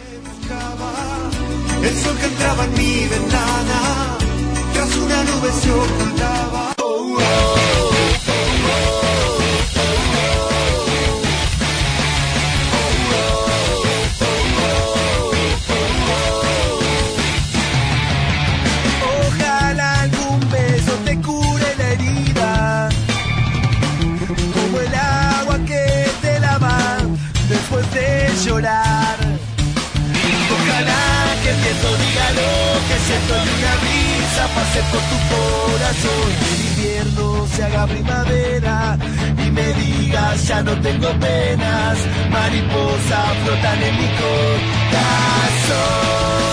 El sol que entraba en mi ventana, tras una nube se ocultaba. Ojalá algún beso te cure la herida, como el agua que te lava después de llorar. Ojalá que el viento diga lo que siento y una brisa pase por tu corazón. El invierno se haga primavera y me digas ya no tengo penas. Mariposas flotan en mi corazón.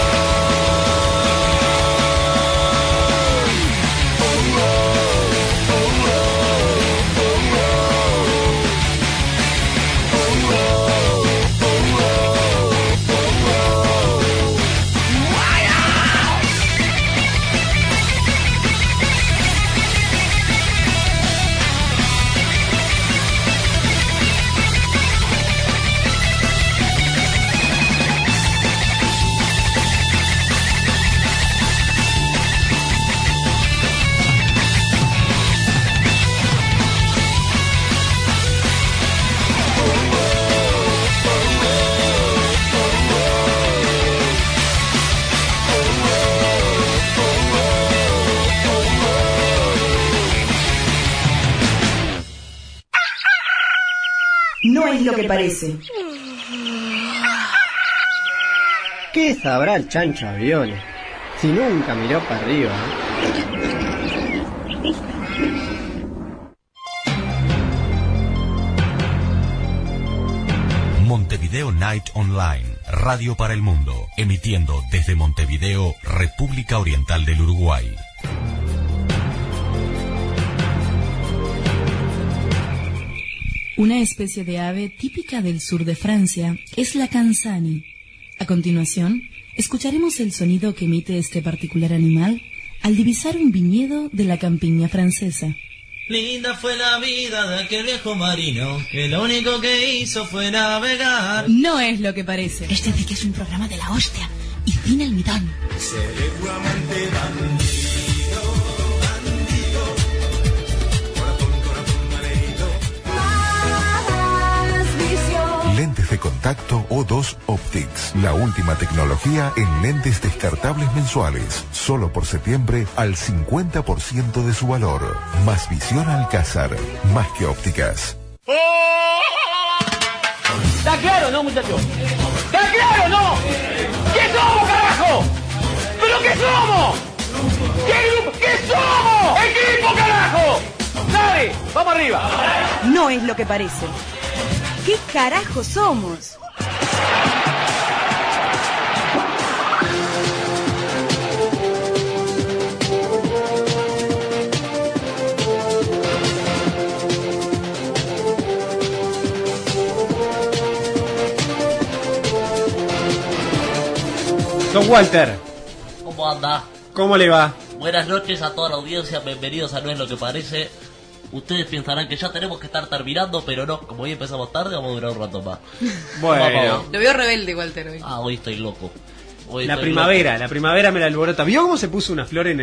No es lo que parece. ¿Qué sabrá el chancho aviones? Si nunca miró para arriba. Montevideo Night Online, radio para el mundo, emitiendo desde Montevideo, República Oriental del Uruguay. Una especie de ave típica del sur de Francia es la canzani. A continuación, Escucharemos el sonido que emite este particular animal al divisar un viñedo de la campiña francesa. Linda fue la vida de aquel viejo marino, que lo único que hizo fue navegar. No es lo que parece. Este sí que es un programa de la hostia. Y sin el mitón. Seré tu amante bandido, bandido. Corazón, maledito. Lentes de contacto O2 Optics. La última tecnología en lentes descartables mensuales. Solo por septiembre al 50% de su valor. Más visión Alcázar. Más que ópticas. ¿Está claro, no, muchachos? ¿Está claro, no? ¿Qué somos, carajo? ¿Pero qué somos? ¿Qué somos? ¡Equipo, carajo! ¡Dale! ¡Vamos arriba! No es lo que parece. ¿Qué carajo somos? Don Walter, ¿Cómo anda? ¿cómo le va? Buenas noches a toda la audiencia, bienvenidos a No es lo que parece. Ustedes pensarán que ya tenemos que estar terminando, pero no, como hoy empezamos tarde, vamos a durar un rato más. Bueno. Lo veo rebelde, Walter, hoy. Hoy estoy loco. La primavera me la alborota. ¿Vio cómo se puso una flor en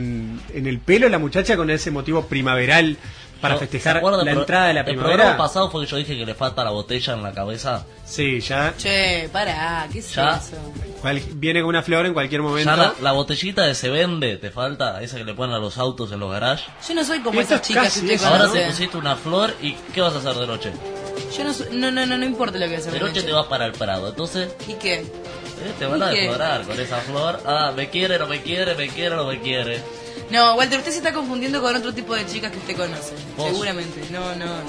el pelo la muchacha con ese motivo primaveral para festejar la entrada de la primavera? El programa pasado fue que yo dije que le falta la botella en la cabeza. Sí, ya. Che, pará, ¿qué es Ya. eso? Viene con una flor en cualquier momento. Ya la botellita de se vende, te falta, esa que le ponen a los autos en los garages. Yo no soy como Esto esas es chicas casi que usted eso. Ahora conoce. te pusiste una flor y ¿qué vas a hacer de noche? Yo no importa lo que hacer De noche te vas para el Prado, entonces ¿Y qué? te van a ¿Y qué? decorar con esa flor. Me quiere, no me quiere, me quiere, no me quiere. No, Walter, usted se está confundiendo con otro tipo de chicas que usted conoce. ¿Vos? Seguramente. No.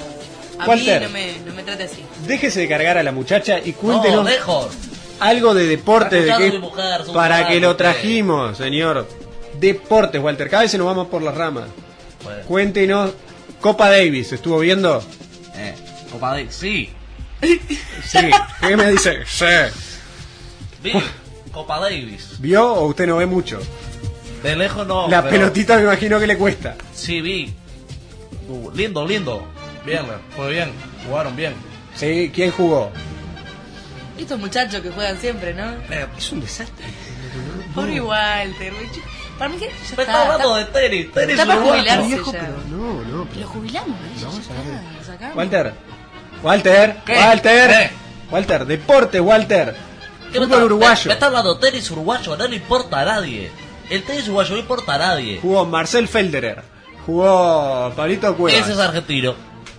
A Walter. mí no me trate así. Déjese de cargar a la muchacha y cuéntenos No, dejo. algo de deporte. Está De escuchando qué, a mi mujer, su para mujer, que lo usted. trajimos, señor. Deportes, Walter. Cada vez se nos vamos por las ramas. Bueno. Cuéntenos. Copa Davis, ¿estuvo viendo? Copa de... Sí. Sí. ¿Qué me dice? Sí. Vi. Copa Davis. ¿Vio o usted no ve mucho? De lejos no. La pero- pelotita me imagino que le cuesta. Sí, vi. Lindo. Bien, fue bien. Jugaron bien. Sí, ¿quién jugó? Estos muchachos que juegan siempre, ¿no? Es un desastre. Pobre Walter, güey. Para mí que ya Me está hablando de tenis. Tenis Está para uruguayo. jubilarse Viejo, ya. pero no. Lo jubilamos, ¿eh? Ya está, lo sacamos. Walter. ¿Qué? Walter. Walter, deporte, Walter. ¿Qué me Fútbol está- uruguayo. Me está hablando de tenis uruguayo, no le importa a nadie. El tenis uruguayo no importa a nadie. Jugó Marcel Felderer. Jugó Pablito Cuevas. Ese es argentino.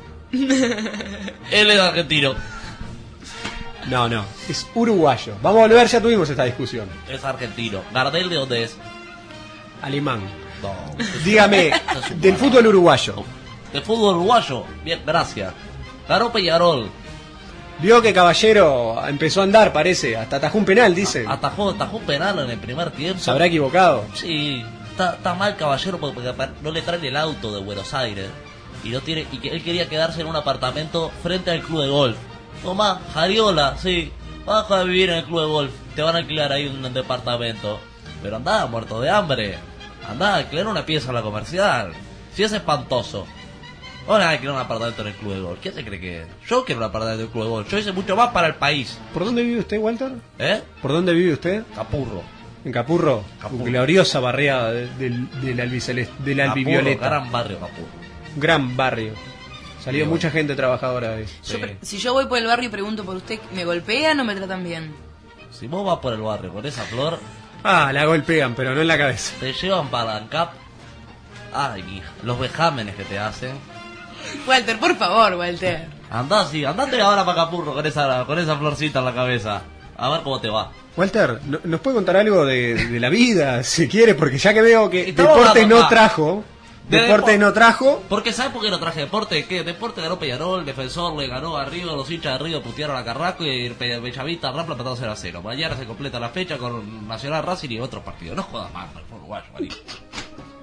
Él es argentino. No, es uruguayo. Vamos a volver, ya tuvimos esta discusión. Es argentino. ¿Gardel de dónde es? Alemán. No. Dígame, del fútbol uruguayo. De fútbol uruguayo. Bien, gracias. Ganó Peñarol. Vio que Caballero empezó a andar, parece. Hasta atajó un penal, dice. Atajó un penal en el primer tiempo. ¿Se habrá equivocado? Sí, está mal Caballero porque no le traen el auto de Buenos Aires y no tiene y que él quería quedarse en un apartamento frente al club de golf. Tomá, Jariola, sí, vas a vivir en el club de golf, te van a alquilar ahí un departamento. Pero andá, muerto de hambre, andá, alquilar una pieza en la comercial. Si es espantoso. Ahora alquilar un apartamento en el club de golf. ¿Quién se cree que es? Yo quiero un apartamento en el club de golf. Yo hice mucho más para el país. ¿Por dónde vive usted, Walter? ¿Por dónde vive usted? Capurro. ¿En Capurro? Capurro. Gloriosa barriada del albivioleta. Gran barrio Capurro. Gran barrio. Salió Sí, mucha gente trabajadora ahí. Si yo voy por el barrio y pregunto por usted, ¿me golpean o me tratan bien? Si vos vas por el barrio con esa flor, Ah, la golpean, pero no en la cabeza. te llevan para la ANCAP. Ay, hija, los vejámenes que te hacen. Walter, por favor, Walter. Andate ahora para Capurro con esa florcita en la cabeza. A ver cómo te va. Walter, ¿nos puede contar algo de la vida, si quiere? Porque ya que veo que Estamos deporte hablando no acá. trajo. Deporte no trajo. Porque ¿sabes por qué no traje deporte? ¿Qué? Deporte ganó Peñarol, Defensor le ganó a Río, los hinchas de Río putearon a Carrasco y Bellavista Rampla empató 0-0. Mañana se completa la fecha con Nacional Racing y otros partidos. No jodas más, por uruguayo, marico.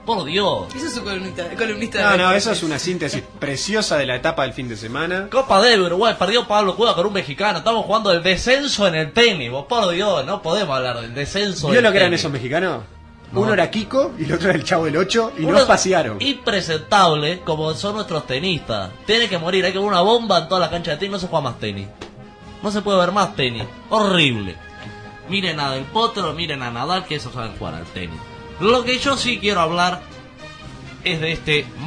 Por Dios. Eso es su columnista de No, deportes. eso es una síntesis preciosa de la etapa del fin de semana. Copa de Uruguay, perdió Pablo Cueva con un mexicano. Estamos jugando el descenso en el tenis. Vos, por Dios, no podemos hablar del descenso. ¿Vio del lo que eran tenis. esos mexicanos? No. Uno era Kiko y el otro era el Chavo del 8 y Uno nos pasearon. impresentable como son nuestros tenistas. Tiene que morir, hay que poner una bomba en toda la cancha de tenis. No se juega más tenis. No se puede ver más tenis. Horrible. Miren a Del Potro, miren a Nadal, que esos saben jugar al tenis. Lo que yo sí quiero hablar es de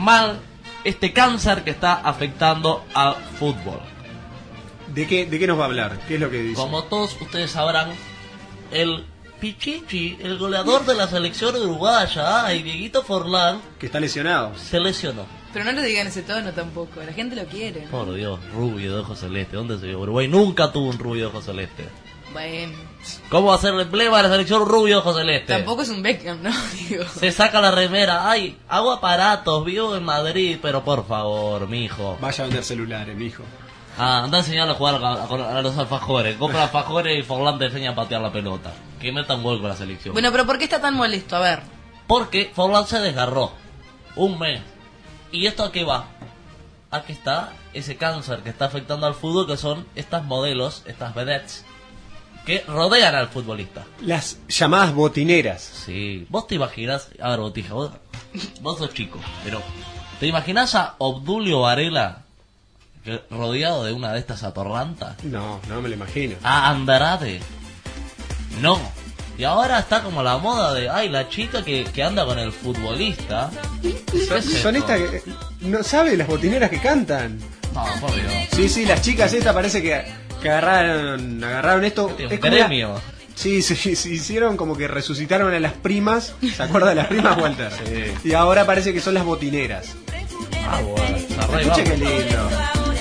este cáncer que está afectando al fútbol. ¿De qué nos va a hablar? ¿Qué es lo que dice? Como todos ustedes sabrán, el Pichichi, el goleador de la selección uruguaya, ay, Dieguito Forlán, Que está lesionado. se lesionó. Pero no lo digan ese tono tampoco, la gente lo quiere. Por Dios, rubio de ojos celeste. ¿Dónde se vio? Uruguay nunca tuvo un rubio de ojos celeste. Bueno, ¿Cómo va a ser el emblema de la selección rubio de ojos celeste? tampoco es un Beckham, ¿no? Digo. Se saca la remera. Ay, hago aparatos, vivo en Madrid, pero por favor, mijo. Vaya a vender celulares, mijo. Ah, anda a enseñarle a jugar a los alfajores. Compra alfajores y Forlán te enseña a patear la pelota. Que meta un gol con la selección. Bueno, pero ¿por qué está tan molesto? A ver. Porque Forlán se desgarró. Un mes. ¿Y esto a qué va? Aquí está ese cáncer que está afectando al fútbol, que son estas modelos, estas vedettes, que rodean al futbolista. Las llamadas botineras. Sí. Vos te imaginás... A ver, Botija, vos sos chico, pero... ¿Te imaginás a Obdulio Varela rodeado de una de estas atorrantas? No, no me lo imagino. A Andrade. No. Y ahora está como la moda de, ay, la chica que anda con el futbolista. Son estas que... No sabe las botineras que cantan. No, por Dios. Sí, las chicas estas parece que agarraron esto. Un Es como gremio. Sí, se hicieron como que resucitaron a las primas. ¿Se acuerda de las primas, Walter? Sí. Y ahora parece que son las botineras. Ah, bueno. Escuche qué lindo.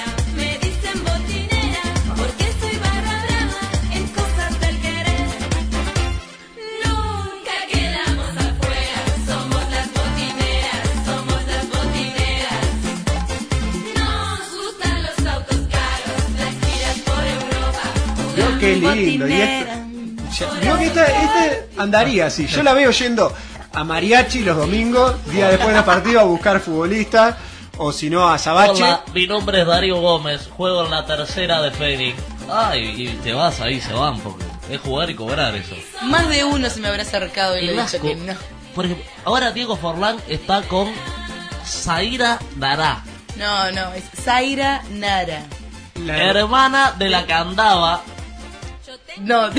Qué lindo. Y veo que esta andaría así. Yo la veo yendo a mariachi los domingos, día después del partido, a buscar futbolistas, o si no a Azabache. Hola, mi nombre es Darío Gómez, juego en la tercera de Fénix. Ay, y te vas ahí, se van, porque es jugar y cobrar eso. Más de uno se me habrá acercado y le he dicho asco. que no. Por ejemplo, ahora Diego Forlán está con Zaira Dará, No, es Zaira Nara. hermana de la que andaba. No,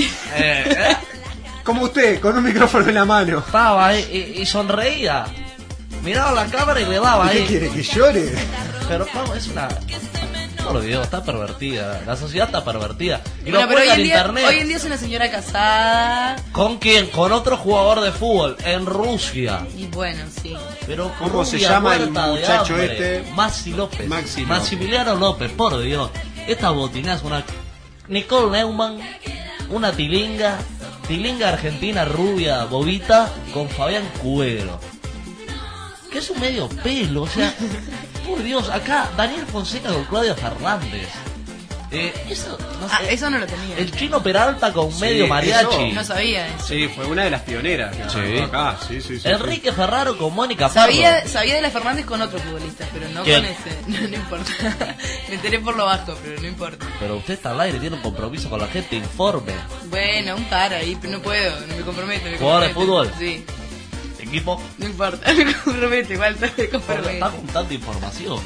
Como usted, con un micrófono en la mano. Estaba ahí y sonreía. Miraba la cámara y le daba ¿Y ahí. qué quiere? ¿Que llore? Pero ¿cómo? Es una... Por Dios, está pervertida. La sociedad está pervertida. Y bueno, lo pero cuelga hoy en internet. en día es una señora casada. ¿Con quién? Con otro jugador de fútbol en Rusia. Y bueno, sí. Pero ¿Cómo se rubia, llama el muerta de muchacho hambre. este? Maxi López. Maxi López. Maximiliano López, por Dios. Esta botina es una... Nicole Neumann, una tilinga argentina rubia, bobita, con Fabián Cuero. Que es un medio pelo, o sea... Por Dios, acá Daniel Fonseca con Claudia Fernández. Eso, no sé, eso no lo tenía. El Chino Peralta con Sí, medio mariachi. eso. No sabía eso. Sí, fue una de las pioneras. que Sí. arrancó acá. Sí. Enrique Ferraro con Mónica Pardo. Sabía de la Fernández con otro futbolista, pero no ¿Quién? con ese. No importa. Me enteré por lo bajo, pero no importa. Pero usted está al aire, tiene un compromiso con la gente, informe. Bueno, un par ahí, pero no puedo, no me comprometo. ¿Jugador de fútbol? Sí. Equipo. No importa, me compromete, Walter, me Está compromete. juntando información.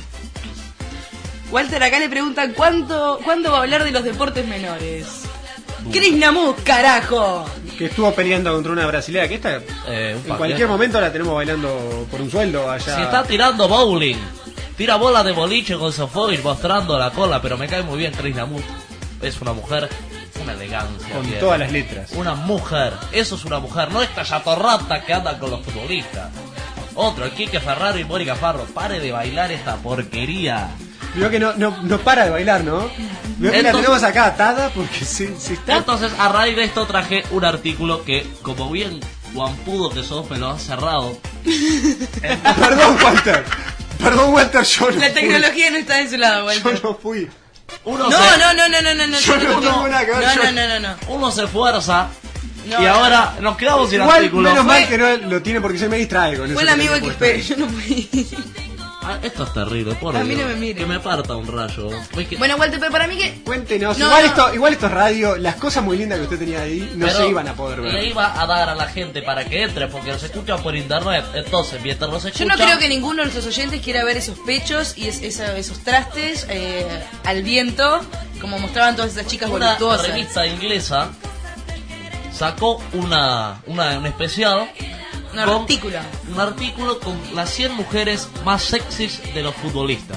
Walter, acá le preguntan ¿cuándo va a hablar de los deportes menores? Cris Namus, carajo. Que estuvo peleando contra una brasilera que esta en cualquier momento la tenemos bailando por un sueldo allá. Si está tirando bowling, tira bola de boliche con Sofovich mostrando la cola, pero me cae muy bien Cris Namus. Es una mujer, una elegancia. Con bien. todas las letras. Una mujer, eso es una mujer, no esta chatorrata que anda con los futbolistas. Otro, el Quique Ferraro y Mónica Farro, pare de bailar esta porquería. Vio que no para de bailar, ¿no? Vio que la tenemos acá atada porque sí está. Entonces, a raíz de esto traje un artículo que, como bien guampudo que sos, me lo has cerrado. Perdón, Walter. Perdón, Walter, yo no La fui. tecnología no está de su lado, Walter. Yo no fui. Uno No. Yo no tengo nada que ver. No. Uno se esfuerza y ahora nos quedamos sin Igual, artículo. menos mal que no lo tiene porque se me distrae con eso. Fue el que amigo tenía XP, puesto. yo no pude. Esto es terrible, por A mí Dios. no me mire. Que me parta un rayo. Bueno, Walter, pero para mí que... Cuéntenos, No, igual, no. Igual esto es radio, las cosas muy lindas que usted tenía ahí no Pero se iban a poder ver. le iba a dar a la gente para que entre porque nos escuchan por internet. Entonces, mientras nos Yo escuchan... no creo que ninguno de nuestros oyentes quiera ver esos pechos y esos trastes al viento, como mostraban todas esas chicas Una voluptuosas. revista inglesa sacó un especial... Un artículo. Un artículo con las 100 mujeres más sexys de los futbolistas.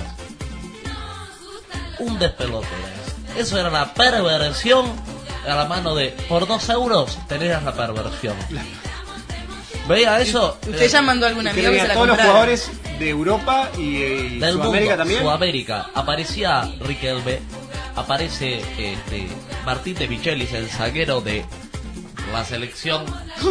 Un despelote. Eso era la perversión a la mano de... Por 2 euros tenías la perversión. ¿Veía eso? ¿Usted ya mandó a algún Que amigo que tenía se la todos los comprara? jugadores de Europa y Del Sudamérica mundo, también. Sudamérica. Aparecía Riquelme, aparece Martín de Michelis, el zaguero de la selección.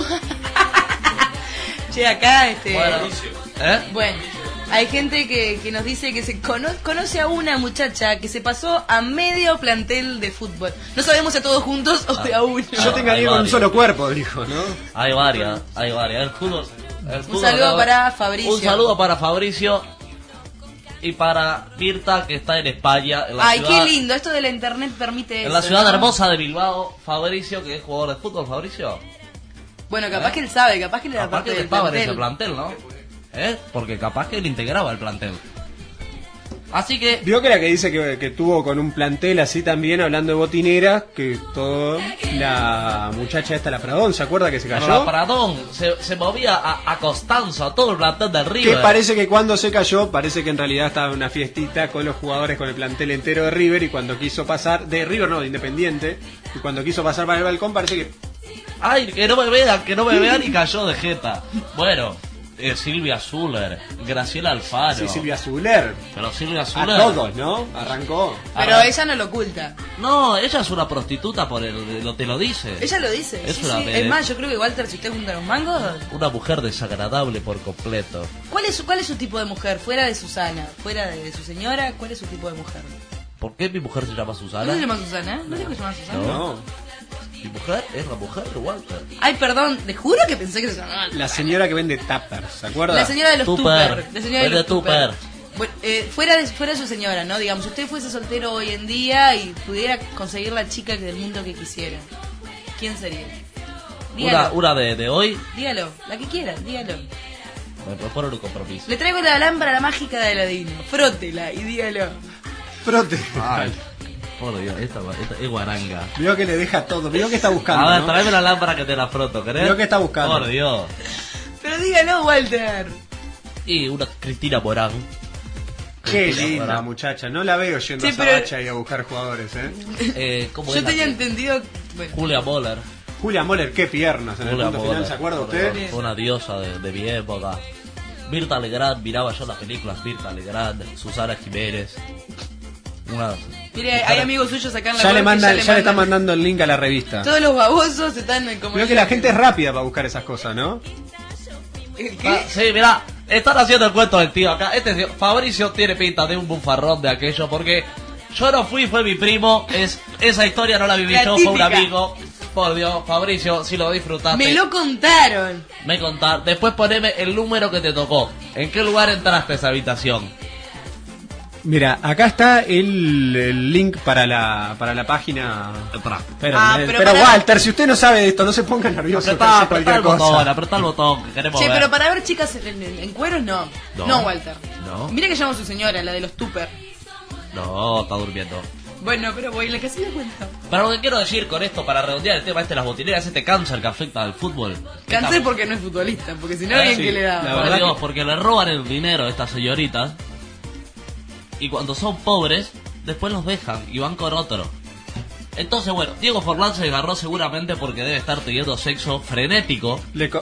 Che, acá, Bueno, hay gente que nos dice que se conoce a una muchacha que se pasó a medio plantel de fútbol. No sabemos si a todos juntos o de a uno. Yo tengo que ir con un solo cuerpo, dijo, ¿no? Hay varias. El fútbol Un saludo para Fabricio. Un saludo para Fabricio y para Mirta, que está en España. En la Ay, ciudad, qué lindo, esto de la internet permite eso. En la ciudad ¿no? hermosa de Bilbao. Fabricio, que es jugador de fútbol. Fabricio. Bueno, capaz que él sabe, capaz que le da Capaz parte que del estaba en plantel. ese plantel, ¿no? Porque capaz que él integraba el plantel. Así que... Vio que la que dice que tuvo con un plantel así también, hablando de botinera, que todo la muchacha esta, la Pradón, ¿se acuerda que se cayó? La Pradón se movía a Constanza, a todo el plantel del River. Que parece que cuando se cayó, parece que en realidad estaba en una fiestita con los jugadores, con el plantel entero de River, y cuando quiso pasar, de River no, de Independiente, y cuando quiso pasar para el balcón parece que... Ay, que no me vean y cayó de jeta. Bueno, Silvia Zuller, Graciela Alfaro. Sí, Silvia Zuller. Pero Silvia Zuller... A todos, ¿no? Arrancó. Pero ella no lo oculta. No, ella es una prostituta, te lo dice. Ella lo dice. Es sí, una sí. Es más, yo creo que Walter, si usted junta los mangos... Una mujer desagradable por completo. ¿Cuál es su tipo de mujer? Fuera de Susana, fuera de su señora, ¿cuál es su tipo de mujer? ¿Por qué mi mujer se llama ¿No Susana? se llama Susana? ¿No dijo que se llama Susana? No. Mi mujer es la mujer de Walter. Ay, perdón, te juro que pensé que se llamaba. La señora que vende tuppers, ¿se acuerda? La señora de los tupper. La señora de Vende los tupper. tupper. Bueno, fuera de su señora, ¿no? Digamos, si usted fuese soltero hoy en día y pudiera conseguir la chica del mundo que quisiera, ¿quién sería? Dígalo. Una de hoy. Dígalo, la que quiera, dígalo. Me propone un compromiso. Le traigo la lámpara la mágica de Aladino. Frótela y dígalo. Frote. Ay, por Dios, esta es guaranga. Vio que le deja todo, vio que está buscando, A ver, ¿no? tráeme la lámpara que te la froto, ¿querés? Vio que está buscando. Por Dios. Pero dígalo, Walter. Y una Cristina Morán. Qué Cristina linda Morán. muchacha, no la veo yendo Sí, a pero- Sabacha y a buscar jugadores, ¿eh? ¿Cómo Yo es la tenía que- entendido... Bueno. Julia Moller. Julia Moller, qué piernas en el Julia punto Moller, final, ¿se acuerda por usted? Dios, fue una diosa de mi época. Mirta Legrand, miraba yo las películas Mirta Legrand, Susana Jiménez. Una... Mire, hay amigos suyos acá en la Ya le web que manda, ya le está mandan- mandando el link a la revista. Todos los babosos están como... Veo que la gente es rápida para buscar esas cosas, ¿no? Sí, mirá, están haciendo el cuento del tío acá. Fabricio tiene pinta de un bufarrón de aquello porque yo no fui, fue mi primo. Esa historia no la viví La yo, fue un típica. amigo. Por Dios, Fabricio, si lo disfrutaste. Me lo contaron. Me contar. Después poneme el número que te tocó. ¿En qué lugar entraste a esa habitación? Mira, acá está el link para la página. Pero, pero pero para- Walter, si usted no sabe de esto, no se ponga nervioso. que hace cualquier cosa. Apretá el botón, que queremos Che, ver. pero para ver chicas en cueros no. No. No, Walter. No, Mira que llamo a su señora, la de los tupper. no, está durmiendo. Bueno, pero voy, la que se dio cuenta. Pero lo que quiero decir con esto, para redondear el tema de las botineras, este cáncer que afecta al fútbol. Cansé porque no es futbolista, porque si no, ¿bien que le da? Por Dios, porque le roban el dinero a estas señoritas. Y cuando son pobres, después los dejan y van con otro. Entonces, bueno, Diego Forlán se agarró seguramente porque debe estar teniendo sexo frenético.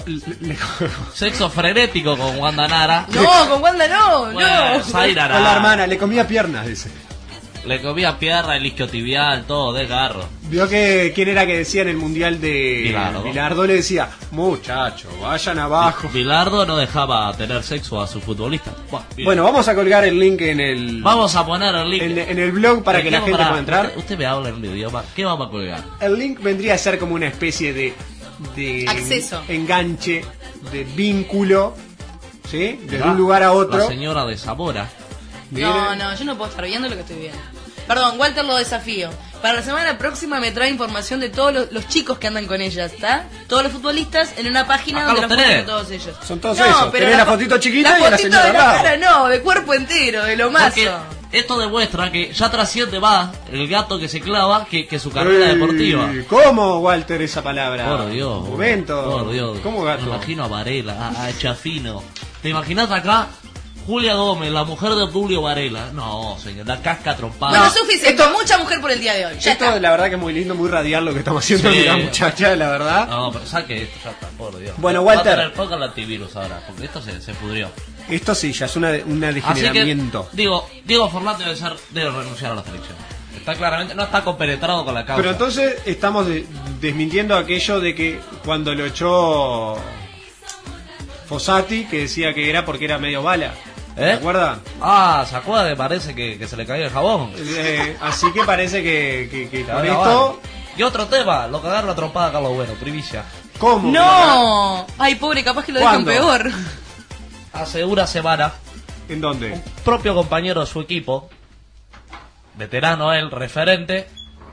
Sexo frenético con Wanda Nara. No, con Wanda no, Bueno, no. Zaira Con la hermana, le comía piernas, dice. Le comía pierna, el isquiotibial, todo, de garro. Vio que quién era que decía en el mundial de Bilardo. Le decía, muchacho, vayan abajo. Bilardo no dejaba tener sexo a su futbolista. Bueno, vamos a colgar el link en el. Vamos a poner el link en el blog para que la gente pueda entrar. Usted me habla en un idioma. ¿Qué vamos a colgar? El link vendría a ser como una especie de de Acceso. enganche, de vínculo, ¿sí? Desde un La- lugar a otro. La señora de Zamora. No, yo no puedo estar viendo lo que estoy viendo. Perdón, Walter, lo desafío. Para la semana próxima me trae información de todos los chicos que andan con ellas, ¿está? Todos los futbolistas en una página Acá donde los los ponen tenés. a todos ellos. Son todos esos. Tenés la fotito chiquita y a la fotito señora de al la lado. cara no, de cuerpo entero, de lo mazo. Porque esto demuestra que ya trasciende más el gato que se clava que su carrera deportiva. ¿Cómo, Walter, esa palabra? Por Dios. Un momento. Por Dios. ¿Cómo gato? Me imagino a Varela, a Chafino. ¿Te imaginas acá? Julia Gómez, la mujer de Obdulio Varela. No, señor, la casca trompada. Bueno, suficiente, mucha mujer por el día de hoy. Ya Esto está. la verdad que es muy lindo, muy radial lo que estamos haciendo Sí. con la muchacha, la verdad. No, pero saque esto, ya está, por Dios. Bueno, Va a Walter. tener poco el antivirus ahora, porque esto se pudrió. Esto sí, ya es un Así que, degeneramiento. Diego Forlán debe renunciar a la selección. Está claramente, no está compenetrado con la causa. Pero entonces estamos desmintiendo aquello de que cuando lo echó Fossati, que decía que era porque era medio bala. ¿Se acuerda? Ah, ¿se acuerda? Parece que se le cayó el jabón. Así que parece que con Ahora esto... vale. Y otro tema, lo cagaron la trompada a Carlos Bueno, primicia. ¿Cómo? No, ay pobre, capaz que lo dejan ¿Cuándo? peor. Hace una semana, ¿En dónde? propio compañero de su equipo, veterano él, referente,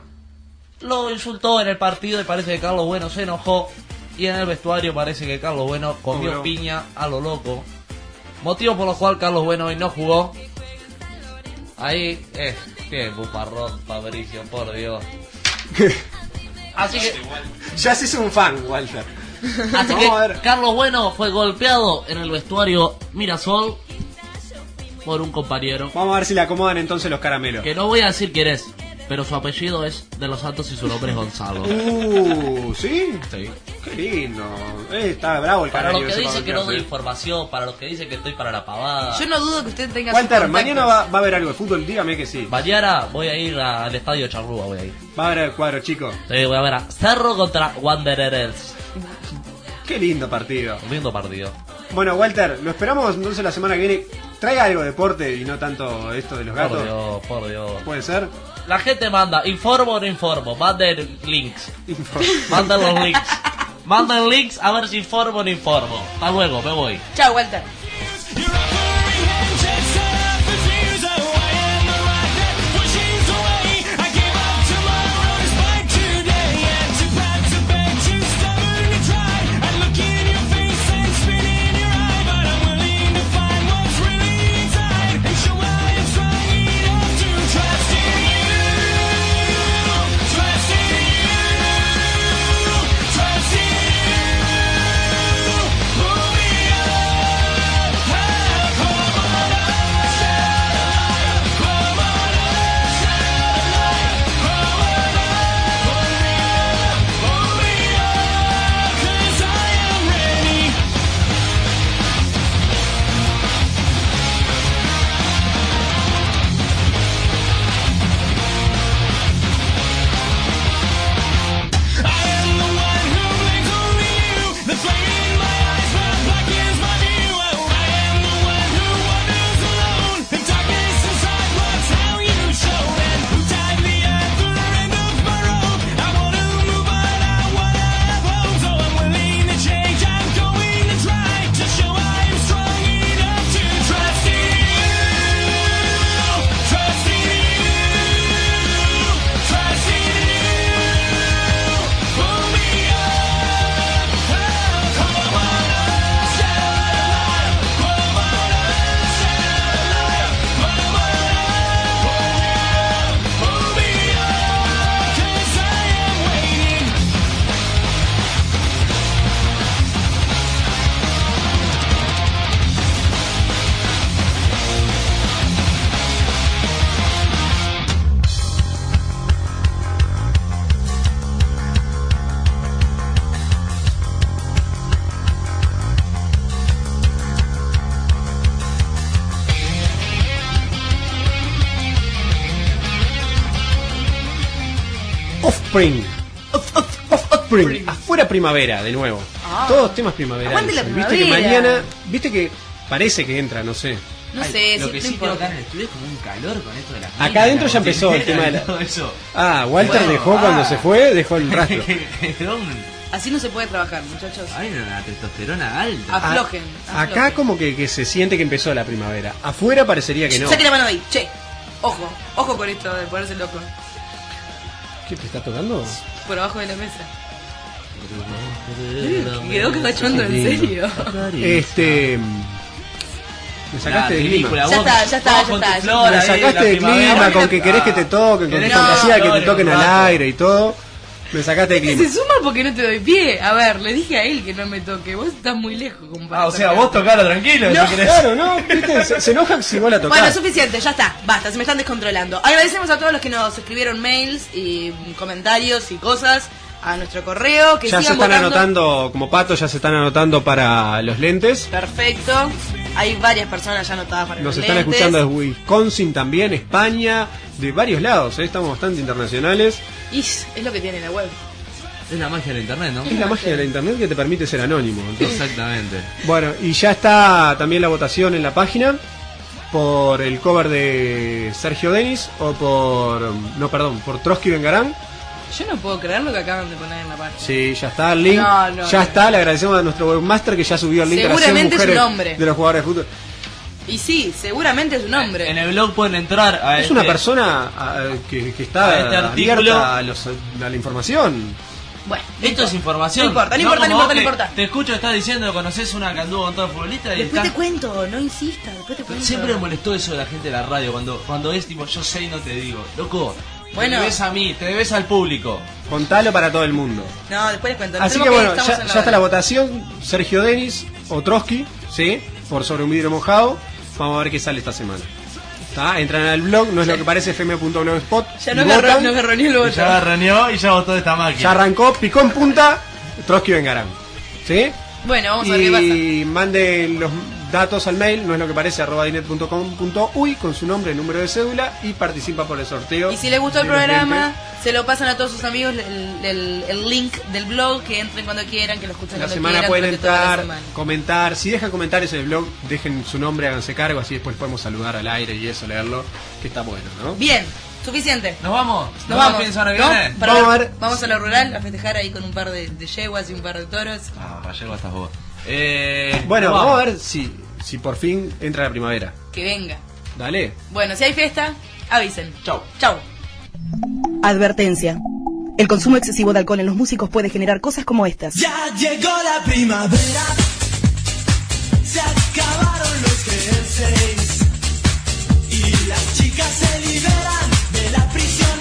lo insultó en el partido y parece que Carlos Bueno se enojó. Y en el vestuario parece que Carlos Bueno comió Oh, no. piña a lo loco. Motivo por lo cual Carlos Bueno hoy no jugó. Ahí, qué bufarrón, Fabricio, por Dios. Así que, Ya se hizo un fan, Walter. así Vamos a ver. que Carlos Bueno fue golpeado en el vestuario Mirasol por un compañero. Vamos a ver si le acomodan entonces los caramelos. Que no voy a decir quién es, pero su apellido es de los Santos y su nombre es Gonzalo. ¿Sí? Sí. Qué lindo. Está bravo el Para canario los que ese dicen que no doy golpearse. información, para los que dicen que estoy para la pavada. Yo no dudo que usted tenga Walter, sus contactos. mañana va a haber algo de fútbol, dígame que sí. Mañana voy a ir al estadio Charrúa, voy a ir. Va a haber el cuadro, chicos. Sí, voy a ver a Cerro contra Wanderers. Qué lindo partido. Lindo partido. Bueno, Walter, lo esperamos entonces la semana que viene. Traiga algo de deporte y no tanto esto de los gatos. Por Dios, por Dios. ¿Puede ser? La gente manda, informo o no informo, manden links. Manden los links. Manden links a ver si informo o no informo. Hasta luego, me voy. Chao, Walter. Offspring. Offspring. Afuera primavera, de nuevo. Ah. Todos temas primaverales. Aguante la Viste que primavera. mañana, viste que parece que entra, no sé. No sé, Lo sí, que no sí tengo importa. acá en el estudio es como un calor con esto de la Acá adentro ya empezó el tema de la... todo eso. Ah, Walter Bueno, dejó cuando se fue, dejó el rastro. Quedó Así no se puede trabajar, muchachos. Hay una testosterona alta. Aflojen. Acá como que se siente que empezó la primavera. Afuera parecería que no. Saque la mano de ahí, che. Ojo con esto de ponerse loco. ¿Qué te está tocando? Por abajo de la mesa. Quedó cachondo, en serio. Me sacaste de clima. Ya está. Me sacaste de clima con que querés que te toquen, con tu fantasía que te toquen al aire y todo. Me sacaste de clima. Se suma porque no te doy pie. A ver, le dije a él que no me toque. Vos estás muy lejos, compadre. O sea, vos tocalo tranquilo. No. Claro, no, ¿viste? Se enoja si vos la tocás. Bueno, suficiente, ya está. Basta, se me están descontrolando. Agradecemos a todos los que nos escribieron mails y comentarios y cosas a nuestro correo. Que ya sigan se están votando. anotando, como Pato, ya se están anotando para los lentes. Perfecto. Hay varias personas ya anotadas para Nos los están lentes. escuchando desde Wisconsin también, España, de varios lados, estamos bastante internacionales. Y es lo que tiene la web. Es la magia del internet, ¿no? Es la magia de la internet que te permite ser anónimo. Entonces. Exactamente. Bueno, y ya está también la votación en la página por el cover de Sergio Denis o por Trotsky Vengarán. Yo no puedo creer lo que acaban de poner en la página. Sí, ya está el link. No, ya está, le agradecemos a nuestro webmaster que ya subió el link a las 100 Seguramente es mujeres un hombre. de los jugadores de fútbol. Y sí, seguramente es un hombre. En el blog pueden entrar a Es una persona que está a este artículo. abierta a la información. Bueno, esto es información. No importa. Te escucho, estás diciendo, conoces una que anduvo con todo el futbolista y Después te cuento, no insistas, después te cuento. Siempre me molestó eso de la gente de la radio, cuando es tipo, yo sé y no te digo. Loco, bueno, te debes a mí, te debes al público. Contalo para todo el mundo. No, después les cuento. Así que bueno, ya está la votación. Sergio Denis o Trotsky, ¿sí? Por Sobre un vidrio mojado. Vamos a ver qué sale esta semana. ¿Está? Entran al blog, no es lo que parece, fm.blogspot. Ya no agarró ni el voto. Ya agarroneó y ya votó esta máquina. Ya arrancó, picó en punta, Trotsky Vengarán. ¿Sí? Bueno, vamos a ver qué pasa. Y manden los datos al mail, no es lo que parece, @dinet.com.uy con su nombre, número de cédula y participa por el sorteo. Y si les gustó el de los programa, lentes. se lo pasan a todos sus amigos el link del blog, que entren cuando quieran, que lo escuchen La cuando semana quieran. pueden durante toda la entrar, semana. comentar. Si dejan comentarios en el blog, dejen su nombre, háganse cargo, así después podemos saludar al aire y eso, leerlo, que está bueno, ¿no? Bien, suficiente. ¿Nos vamos? Nos vamos. ¿Fin de semana que ¿No? viene? Vamos a la rural a festejar ahí con un par de yeguas y un par de toros. Para yeguas estás vos. Bueno, vamos a ver si por fin entra la primavera. Que venga. Dale. Bueno, si hay fiesta, avisen. Chau. Advertencia. El consumo excesivo de alcohol en los músicos puede generar cosas como estas. Ya llegó la primavera, se acabaron los jerseys y las chicas se liberan de la prisión.